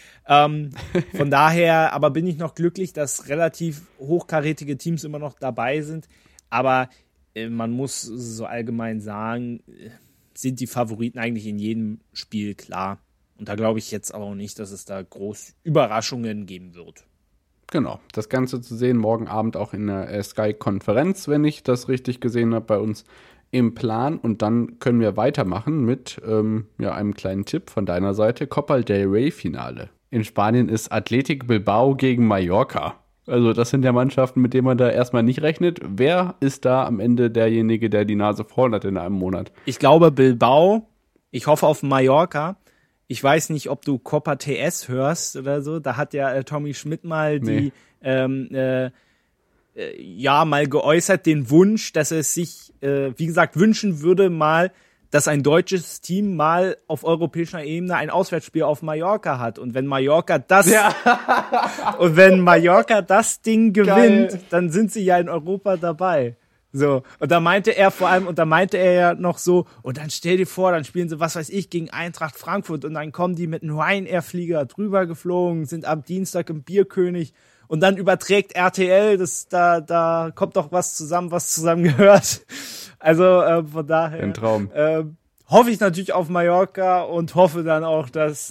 Von daher, aber bin ich noch glücklich, dass relativ hochkarätige Teams immer noch dabei sind. Aber man muss so allgemein sagen, sind die Favoriten eigentlich in jedem Spiel klar. Und da glaube ich jetzt aber auch nicht, dass es da groß Überraschungen geben wird. Genau, das Ganze zu sehen morgen Abend auch in der Sky-Konferenz, wenn ich das richtig gesehen habe, bei uns im Plan. Und dann können wir weitermachen mit einem kleinen Tipp von deiner Seite. Copa del Rey-Finale. In Spanien ist Athletic Bilbao gegen Mallorca. Also das sind ja Mannschaften, mit denen man da erstmal nicht rechnet. Wer ist da am Ende derjenige, der die Nase vorn hat in einem Monat? Ich glaube Bilbao. Ich hoffe auf Mallorca. Ich weiß nicht, ob du Copa TS hörst oder so. Da hat ja Tommy Schmidt mal mal geäußert, den Wunsch, dass er es sich, wie gesagt, wünschen würde mal, dass ein deutsches Team mal auf europäischer Ebene ein Auswärtsspiel auf Mallorca hat. Und wenn Mallorca das Ding gewinnt, dann sind sie ja in Europa dabei. So, und da meinte er ja noch so, und dann stell dir vor, dann spielen sie, was weiß ich, gegen Eintracht Frankfurt und dann kommen die mit einem Ryanair-Flieger drüber geflogen, sind am Dienstag im Bierkönig und dann überträgt RTL, da kommt doch was zusammen gehört. Also von daher ein Traum. hoffe ich natürlich auf Mallorca und hoffe dann auch, dass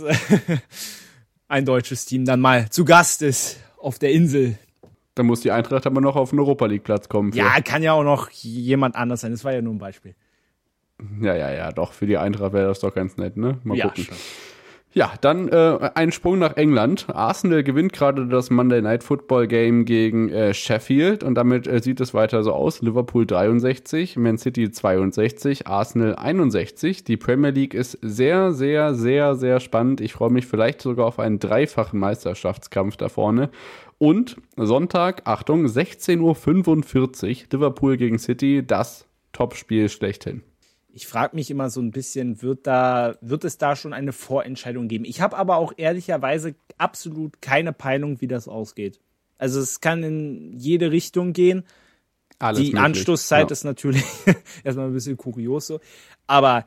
ein deutsches Team dann mal zu Gast ist auf der Insel. Da muss die Eintracht aber noch auf den Europa-League-Platz kommen. Ja, kann ja auch noch jemand anders sein. Das war ja nur ein Beispiel. Ja, doch. Für die Eintracht wäre das doch ganz nett, ne? Mal gucken. Schon. Ja, dann ein Sprung nach England. Arsenal gewinnt gerade das Monday Night Football Game gegen Sheffield und damit sieht es weiter so aus. Liverpool 63, Man City 62, Arsenal 61. Die Premier League ist sehr, sehr, sehr, sehr spannend. Ich freue mich vielleicht sogar auf einen dreifachen Meisterschaftskampf da vorne. Und Sonntag, Achtung, 16:45 Uhr, Liverpool gegen City, das Topspiel schlechthin. Ich frage mich immer so ein bisschen, wird es da schon eine Vorentscheidung geben? Ich habe aber auch ehrlicherweise absolut keine Peilung, wie das ausgeht. Also es kann in jede Richtung gehen. Alles Die möglich. Anstoßzeit ist natürlich erstmal ein bisschen kurios so. Aber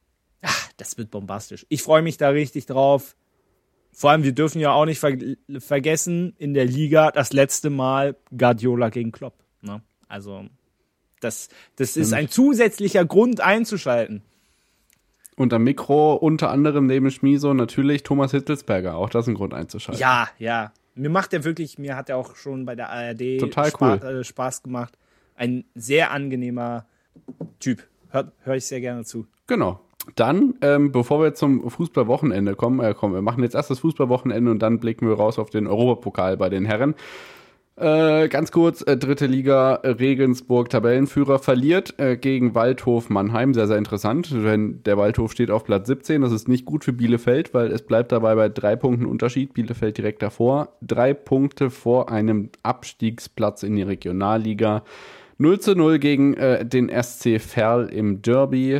das wird bombastisch. Ich freue mich da richtig drauf. Vor allem, wir dürfen ja auch nicht vergessen, in der Liga das letzte Mal Guardiola gegen Klopp. Ne? Also das ist ein zusätzlicher Grund einzuschalten. Und am Mikro unter anderem neben Schmieso natürlich Thomas Hitzelsberger. Auch das ist ein Grund einzuschalten. Ja. Mir hat er auch schon bei der ARD total cool. Spaß gemacht. Ein sehr angenehmer Typ. Hör ich sehr gerne zu. Genau. Dann, bevor wir zum Fußballwochenende kommen, wir machen jetzt erst das Fußballwochenende und dann blicken wir raus auf den Europapokal bei den Herren. Ganz kurz, dritte Liga, Regensburg, Tabellenführer, verliert gegen Waldhof Mannheim. Sehr, sehr interessant, denn der Waldhof steht auf Platz 17. Das ist nicht gut für Bielefeld, weil es bleibt dabei bei 3 Punkten Unterschied. Bielefeld direkt davor. 3 Punkte vor einem Abstiegsplatz in die Regionalliga. 0:0 gegen den SC Verl im Derby.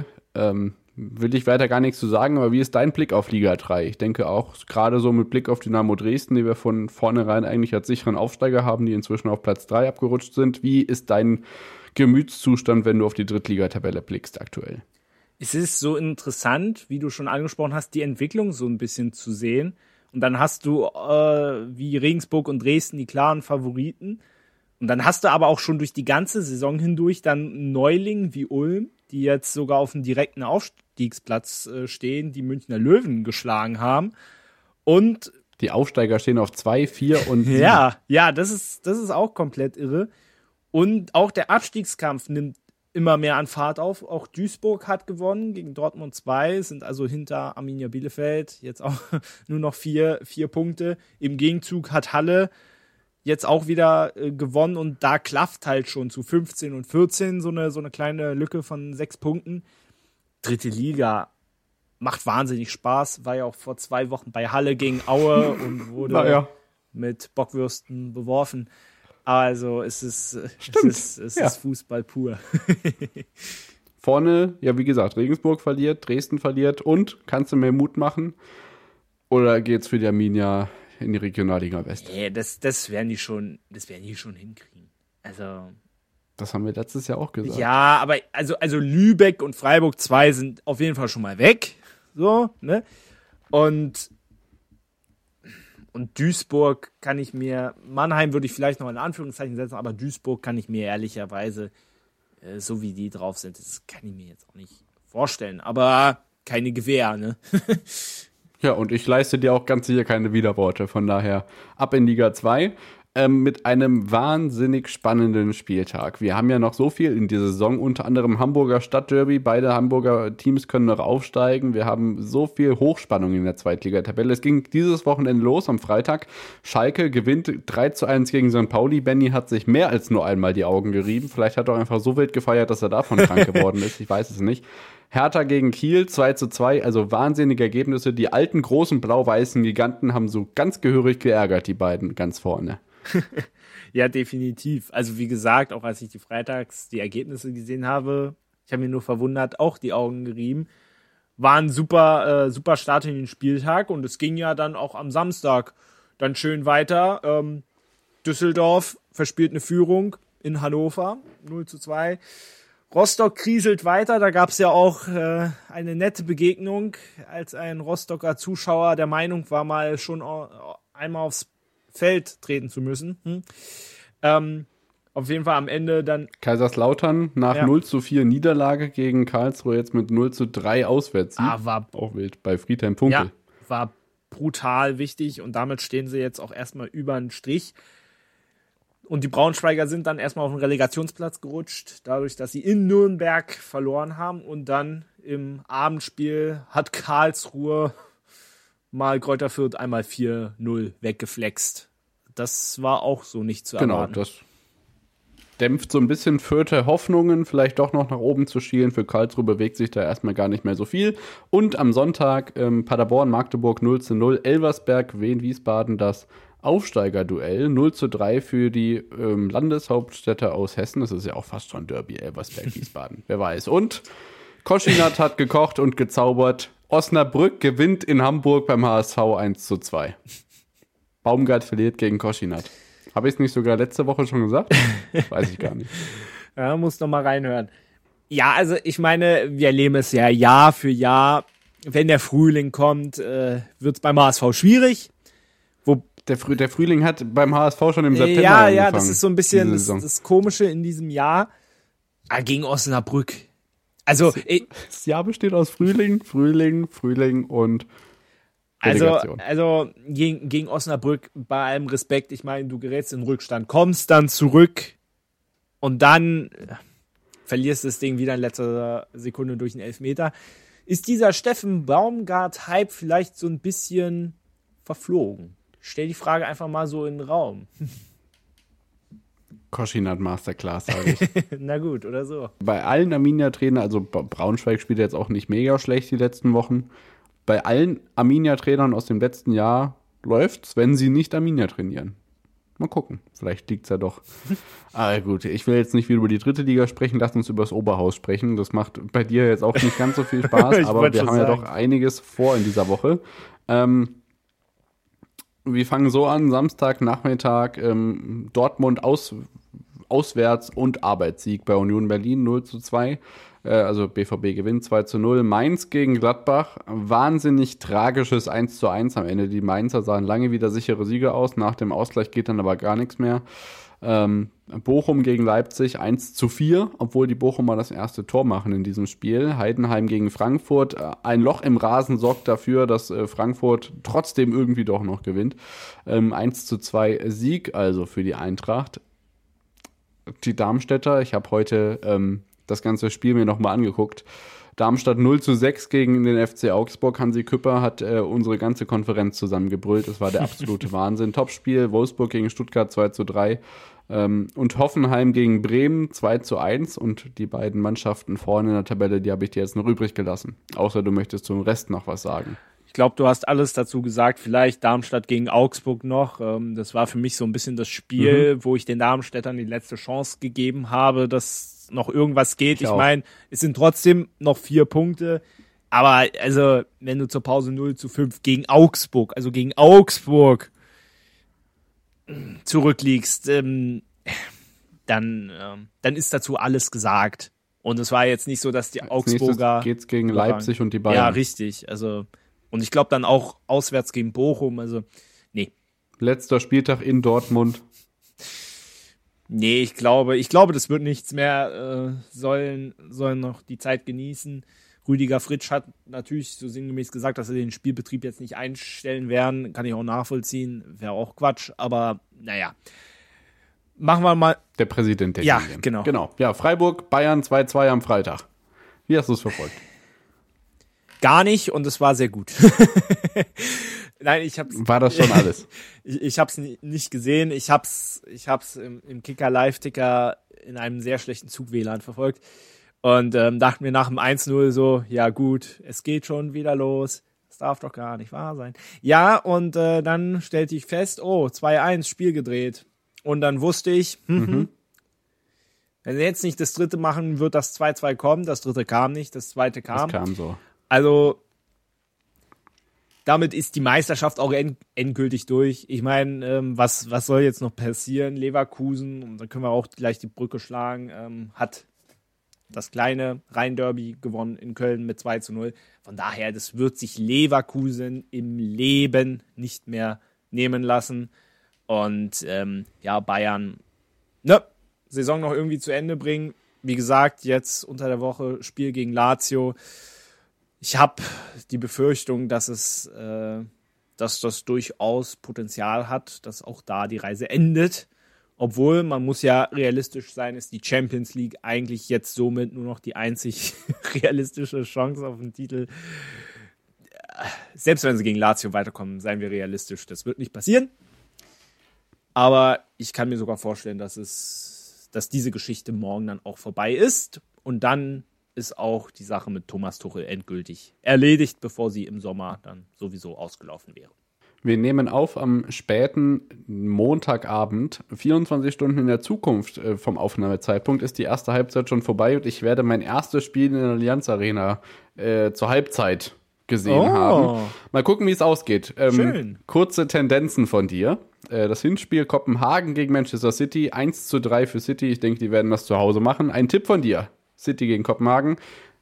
Will ich weiter gar nichts zu sagen, aber wie ist dein Blick auf Liga 3? Ich denke auch gerade so mit Blick auf Dynamo Dresden, die wir von vornherein eigentlich als sicheren Aufsteiger haben, die inzwischen auf Platz 3 abgerutscht sind. Wie ist dein Gemütszustand, wenn du auf die Drittligatabelle blickst aktuell? Es ist so interessant, wie du schon angesprochen hast, die Entwicklung so ein bisschen zu sehen. Und dann hast du wie Regensburg und Dresden die klaren Favoriten. Und dann hast du aber auch schon durch die ganze Saison hindurch dann Neulingen wie Ulm, die jetzt sogar auf dem direkten Aufstiegsplatz stehen, die Münchner Löwen geschlagen haben. Und die Aufsteiger stehen auf 2, 4 und 7. Ja, das ist auch komplett irre. Und auch der Abstiegskampf nimmt immer mehr an Fahrt auf. Auch Duisburg hat gewonnen gegen Dortmund 2, sind also hinter Arminia Bielefeld jetzt auch nur noch 4 Punkte. Im Gegenzug hat Halle jetzt auch wieder gewonnen und da klafft halt schon zu 15 und 14 so eine kleine Lücke von 6 Punkten. Dritte Liga macht wahnsinnig Spaß, war ja auch vor 2 Wochen bei Halle gegen Aue und wurde mit Bockwürsten beworfen. Also es ist Fußball pur. Vorne, ja wie gesagt, Regensburg verliert, Dresden verliert und kannst du mehr Mut machen? Oder geht's für die Arminia in die Regionalliga West? Nee, das werden die schon hinkriegen. Also das haben wir letztes Jahr auch gesagt. Ja, aber also Lübeck und Freiburg 2 sind auf jeden Fall schon mal weg. So, ne? Und Duisburg kann ich mir, Mannheim würde ich vielleicht noch in Anführungszeichen setzen, aber Duisburg kann ich mir ehrlicherweise, so wie die drauf sind, das kann ich mir jetzt auch nicht vorstellen. Aber keine Gewähr, ne? Ja, und ich leiste dir auch ganz sicher keine Widerworte. Von daher ab in Liga 2 mit einem wahnsinnig spannenden Spieltag. Wir haben ja noch so viel in dieser Saison, unter anderem Hamburger Stadtderby. Beide Hamburger Teams können noch aufsteigen. Wir haben so viel Hochspannung in der Zweitligatabelle. Es ging dieses Wochenende los am Freitag. Schalke gewinnt 3:1 gegen St. Pauli. Benny hat sich mehr als nur einmal die Augen gerieben. Vielleicht hat er auch einfach so wild gefeiert, dass er davon krank geworden ist. Ich weiß es nicht. Hertha gegen Kiel 2:2, also wahnsinnige Ergebnisse. Die alten großen blau-weißen Giganten haben so ganz gehörig geärgert, die beiden ganz vorne. Ja, definitiv. Also wie gesagt, auch als ich freitags die Ergebnisse gesehen habe, ich habe mir nur verwundert, auch die Augen gerieben. War ein super Start in den Spieltag und es ging ja dann auch am Samstag dann schön weiter. Düsseldorf verspielt eine Führung in Hannover, 0:2. Rostock kriselt weiter, da gab es ja auch eine nette Begegnung, als ein Rostocker Zuschauer der Meinung war, mal schon einmal aufs Feld treten zu müssen. Auf jeden Fall am Ende dann. Kaiserslautern nach 0:4 Niederlage gegen Karlsruhe jetzt mit 0:3 Auswärtssieg. War auch wild bei Friedhelm Funkel. Ja, war brutal wichtig und damit stehen sie jetzt auch erstmal über den Strich. Und die Braunschweiger sind dann erstmal auf den Relegationsplatz gerutscht, dadurch, dass sie in Nürnberg verloren haben. Und dann im Abendspiel hat Karlsruhe mal Greuther Fürth einmal 4-0 weggeflext. Das war auch so nicht zu erwarten. Genau, das dämpft so ein bisschen Fürther Hoffnungen, vielleicht doch noch nach oben zu schielen. Für Karlsruhe bewegt sich da erstmal gar nicht mehr so viel. Und am Sonntag Paderborn, Magdeburg 0:0, Elversberg, Wien-Wiesbaden, das Aufsteigerduell 0:3 für die Landeshauptstädte aus Hessen. Das ist ja auch fast schon Derby, Elversberg-Wiesbaden. Wer weiß. Und Koschinat hat gekocht und gezaubert. Osnabrück gewinnt in Hamburg beim HSV 1:2. Baumgart verliert gegen Koschinat. Habe ich es nicht sogar letzte Woche schon gesagt? Weiß ich gar nicht. Ja, muss noch mal reinhören. Ja, also ich meine, wir erleben es ja Jahr für Jahr. Wenn der Frühling kommt, wird es beim HSV schwierig. Der Frühling hat beim HSV schon im September angefangen. Ja, das ist so ein bisschen das Komische in diesem Jahr. Gegen Osnabrück. Also, das Jahr besteht aus Frühling und Relegation. Also gegen Osnabrück, bei allem Respekt, ich meine, du gerätst in Rückstand, kommst dann zurück und dann verlierst das Ding wieder in letzter Sekunde durch einen Elfmeter. Ist dieser Steffen Baumgart-Hype vielleicht so ein bisschen verflogen? Stell die Frage einfach mal so in den Raum. Koschinat Masterclass, sage ich. Na gut, oder so. Bei allen Arminia-Trainern, also Braunschweig spielt jetzt auch nicht mega schlecht die letzten Wochen. Bei allen Arminia-Trainern aus dem letzten Jahr läuft's, wenn sie nicht Arminia trainieren. Mal gucken, vielleicht liegt's ja doch. Aber gut, ich will jetzt nicht wieder über die dritte Liga sprechen, lass uns über das Oberhaus sprechen. Das macht bei dir jetzt auch nicht ganz so viel Spaß, aber wir haben ja doch einiges vor in dieser Woche. Wir fangen so an, Samstagnachmittag, Dortmund auswärts und Arbeitssieg bei Union Berlin 0:2. Also BVB gewinnt 2:0. Mainz gegen Gladbach, wahnsinnig tragisches 1:1 am Ende. Die Mainzer sahen lange wieder sichere Sieger aus, nach dem Ausgleich geht dann aber gar nichts mehr. Bochum gegen Leipzig 1:4, obwohl die Bochumer das erste Tor machen in diesem Spiel. Heidenheim gegen Frankfurt, ein Loch im Rasen sorgt dafür, dass Frankfurt trotzdem irgendwie doch noch gewinnt. 1:2 Sieg also für die Eintracht. Die Darmstädter, ich habe heute das ganze Spiel mir nochmal angeguckt. Darmstadt 0:6 gegen den FC Augsburg. Hansi Küpper hat unsere ganze Konferenz zusammengebrüllt. Das war der absolute Wahnsinn. Topspiel, Wolfsburg gegen Stuttgart 2:3 und Hoffenheim gegen Bremen 2:1 und die beiden Mannschaften vorne in der Tabelle, die habe ich dir jetzt noch übrig gelassen. Außer du möchtest zum Rest noch was sagen. Ich glaube, du hast alles dazu gesagt. Vielleicht Darmstadt gegen Augsburg noch. Das war für mich so ein bisschen das Spiel, wo ich den Darmstädtern die letzte Chance gegeben habe, dass noch irgendwas geht. Ich meine, es sind trotzdem noch 4 Punkte. Aber also, wenn du zur Pause 0:5 gegen Augsburg zurückliegst, dann ist dazu alles gesagt. Und es war jetzt nicht so, dass die Augsburger... geht's gegen Leipzig und die Bayern. Ja, richtig. Also, und ich glaube dann auch auswärts gegen Bochum. Also, nee. Letzter Spieltag in Dortmund. Nee, ich glaube, das wird nichts mehr. Sollen noch die Zeit genießen. Rüdiger Fritsch hat natürlich so sinngemäß gesagt, dass sie den Spielbetrieb jetzt nicht einstellen werden. Kann ich auch nachvollziehen. Wäre auch Quatsch. Aber naja. Machen wir mal. Der Präsident der Ja, Liga. Genau. Ja, Freiburg, Bayern 2:2 am Freitag. Wie hast du es verfolgt? Gar nicht und es war sehr gut. Nein, War das schon alles? Ich hab's nicht gesehen. Ich hab's im Kicker Live-Ticker in einem sehr schlechten Zug-WLAN verfolgt und dachte mir nach dem 1:0 so, ja gut, es geht schon wieder los. Das darf doch gar nicht wahr sein. Ja, und dann stellte ich fest, 2:1, Spiel gedreht. Und dann wusste ich, wenn sie jetzt nicht das dritte machen, wird das 2:2 kommen. Das dritte kam nicht, das zweite kam. Das kam so. Also, damit ist die Meisterschaft auch endgültig durch. Ich meine, was soll jetzt noch passieren? Leverkusen, und dann können wir auch gleich die Brücke schlagen, hat das kleine Rhein-Derby gewonnen in Köln mit 2:0. Von daher, das wird sich Leverkusen im Leben nicht mehr nehmen lassen. Und Bayern, Saison noch irgendwie zu Ende bringen. Wie gesagt, jetzt unter der Woche Spiel gegen Lazio. Ich habe die Befürchtung, dass das durchaus Potenzial hat, dass auch da die Reise endet. Obwohl, man muss ja realistisch sein, ist die Champions League eigentlich jetzt somit nur noch die einzig realistische Chance auf den Titel. Selbst wenn sie gegen Lazio weiterkommen, seien wir realistisch, das wird nicht passieren. Aber ich kann mir sogar vorstellen, dass diese Geschichte morgen dann auch vorbei ist. Und dann ist auch die Sache mit Thomas Tuchel endgültig erledigt, bevor sie im Sommer dann sowieso ausgelaufen wäre. Wir nehmen auf am späten Montagabend, 24 Stunden in der Zukunft vom Aufnahmezeitpunkt, ist die erste Halbzeit schon vorbei und ich werde mein erstes Spiel in der Allianz Arena zur Halbzeit gesehen haben. Mal gucken, wie es ausgeht. Schön. Kurze Tendenzen von dir. Das Hinspiel Kopenhagen gegen Manchester City, 1:3 für City. Ich denke, die werden das zu Hause machen. Ein Tipp von dir. City gegen Kopenhagen.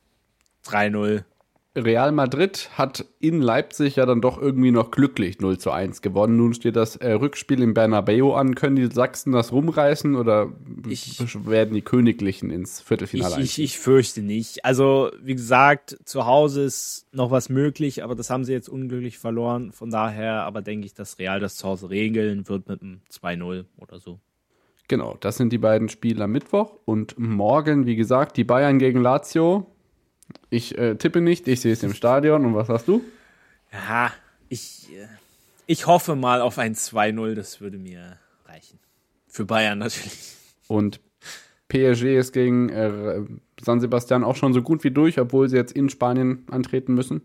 3-0. Real Madrid hat in Leipzig ja dann doch irgendwie noch glücklich 0:1 gewonnen. Nun steht das Rückspiel im Bernabeu an. Können die Sachsen das rumreißen oder werden die Königlichen ins Viertelfinale einziehen? Ich fürchte nicht. Also, wie gesagt, zu Hause ist noch was möglich, aber das haben sie jetzt unglücklich verloren. Von daher aber denke ich, dass Real das zu Hause regeln wird mit einem 2-0 oder so. Genau, das sind die beiden Spiele am Mittwoch. Und morgen, wie gesagt, die Bayern gegen Lazio. Ich tippe nicht, ich sehe es im Stadion. Und was hast du? Ja, ich hoffe mal auf ein 2-0, das würde mir reichen. Für Bayern natürlich. Und PSG ist gegen San Sebastian auch schon so gut wie durch, obwohl sie jetzt in Spanien antreten müssen.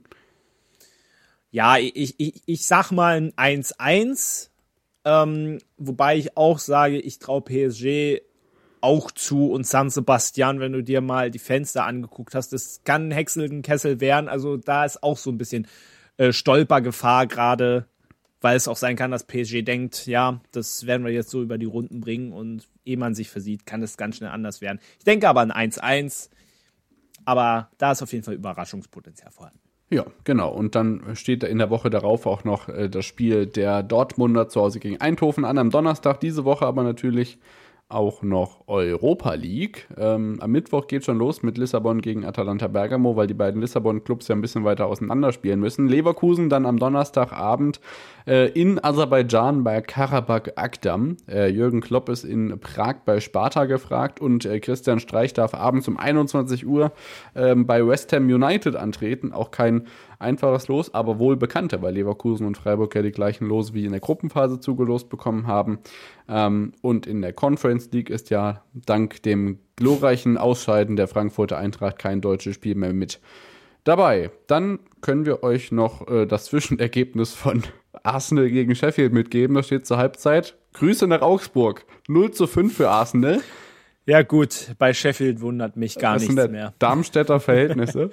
Ja, ich sag mal ein 1-1, wobei ich auch sage, ich traue PSG auch zu und San Sebastian, wenn du dir mal die Fenster angeguckt hast, das kann Hexenkessel werden, also da ist auch so ein bisschen Stolpergefahr gerade, weil es auch sein kann, dass PSG denkt, ja, das werden wir jetzt so über die Runden bringen und ehe man sich versieht, kann es ganz schnell anders werden. Ich denke aber ein 1-1, aber da ist auf jeden Fall Überraschungspotenzial vorhanden. Ja, genau. Und dann steht in der Woche darauf auch noch das Spiel der Dortmunder zu Hause gegen Eindhoven an am Donnerstag, diese Woche aber natürlich auch noch Europa League. Am Mittwoch geht schon los mit Lissabon gegen Atalanta Bergamo, weil die beiden Lissabon-Clubs ja ein bisschen weiter auseinander spielen müssen. Leverkusen dann am Donnerstagabend in Aserbaidschan bei Karabakh Akdam. Jürgen Klopp ist in Prag bei Sparta gefragt und Christian Streich darf abends um 21 Uhr bei West Ham United antreten. Auch kein einfaches Los, aber wohl bekannter, weil Leverkusen und Freiburg ja die gleichen Lose wie in der Gruppenphase zugelost bekommen haben. Und in der Conference League ist ja dank dem glorreichen Ausscheiden der Frankfurter Eintracht kein deutsches Spiel mehr mit dabei. Dann können wir euch noch das Zwischenergebnis von Arsenal gegen Sheffield mitgeben. Da steht zur Halbzeit. Grüße nach Augsburg. 0:5 für Arsenal. Ja gut, bei Sheffield wundert mich gar nichts mehr. Das sind Darmstädter Verhältnisse.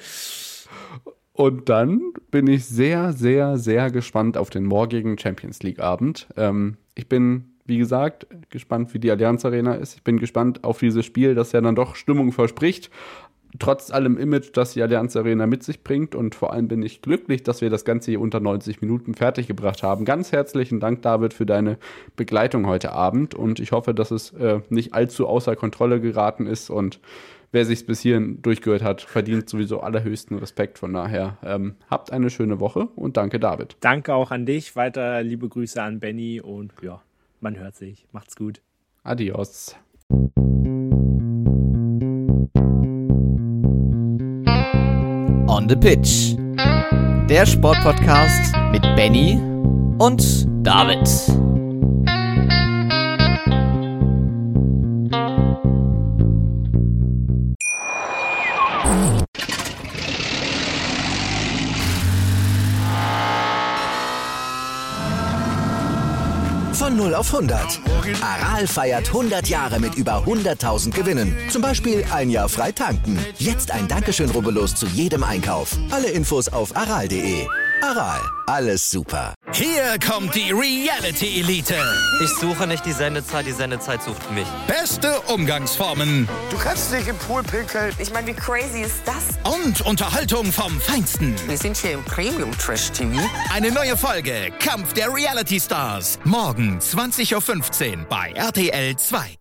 Und dann bin ich sehr, sehr, sehr gespannt auf den morgigen Champions League-Abend. Ich bin, wie gesagt, gespannt, wie die Allianz Arena ist. Ich bin gespannt auf dieses Spiel, das ja dann doch Stimmung verspricht. Trotz allem Image, das die Allianz Arena mit sich bringt. Und vor allem bin ich glücklich, dass wir das Ganze hier unter 90 Minuten fertiggebracht haben. Ganz herzlichen Dank, David, für deine Begleitung heute Abend. Und ich hoffe, dass es nicht allzu außer Kontrolle geraten ist. Und wer sich bis hierhin durchgehört hat, verdient sowieso allerhöchsten Respekt. Von daher habt eine schöne Woche und danke, David. Danke auch an dich. Weiter liebe Grüße an Benny und ja, man hört sich. Macht's gut. Adios. On the Pitch. Der Sportpodcast mit Benny und David. Von 0 auf 100. Aral feiert 100 Jahre mit über 100.000 Gewinnen. Zum Beispiel ein Jahr frei tanken. Jetzt ein Dankeschön, rubbellos zu jedem Einkauf. Alle Infos auf aral.de. Aral, alles super. Hier kommt die Reality Elite. Ich suche nicht die Sendezeit sucht mich. Beste Umgangsformen. Du kannst dich im Pool pinkeln. Ich meine, wie crazy ist das? Und Unterhaltung vom Feinsten. Wir sind hier im Premium Trash TV. Eine neue Folge Kampf der Reality Stars. Morgen 20:15 Uhr bei RTL 2.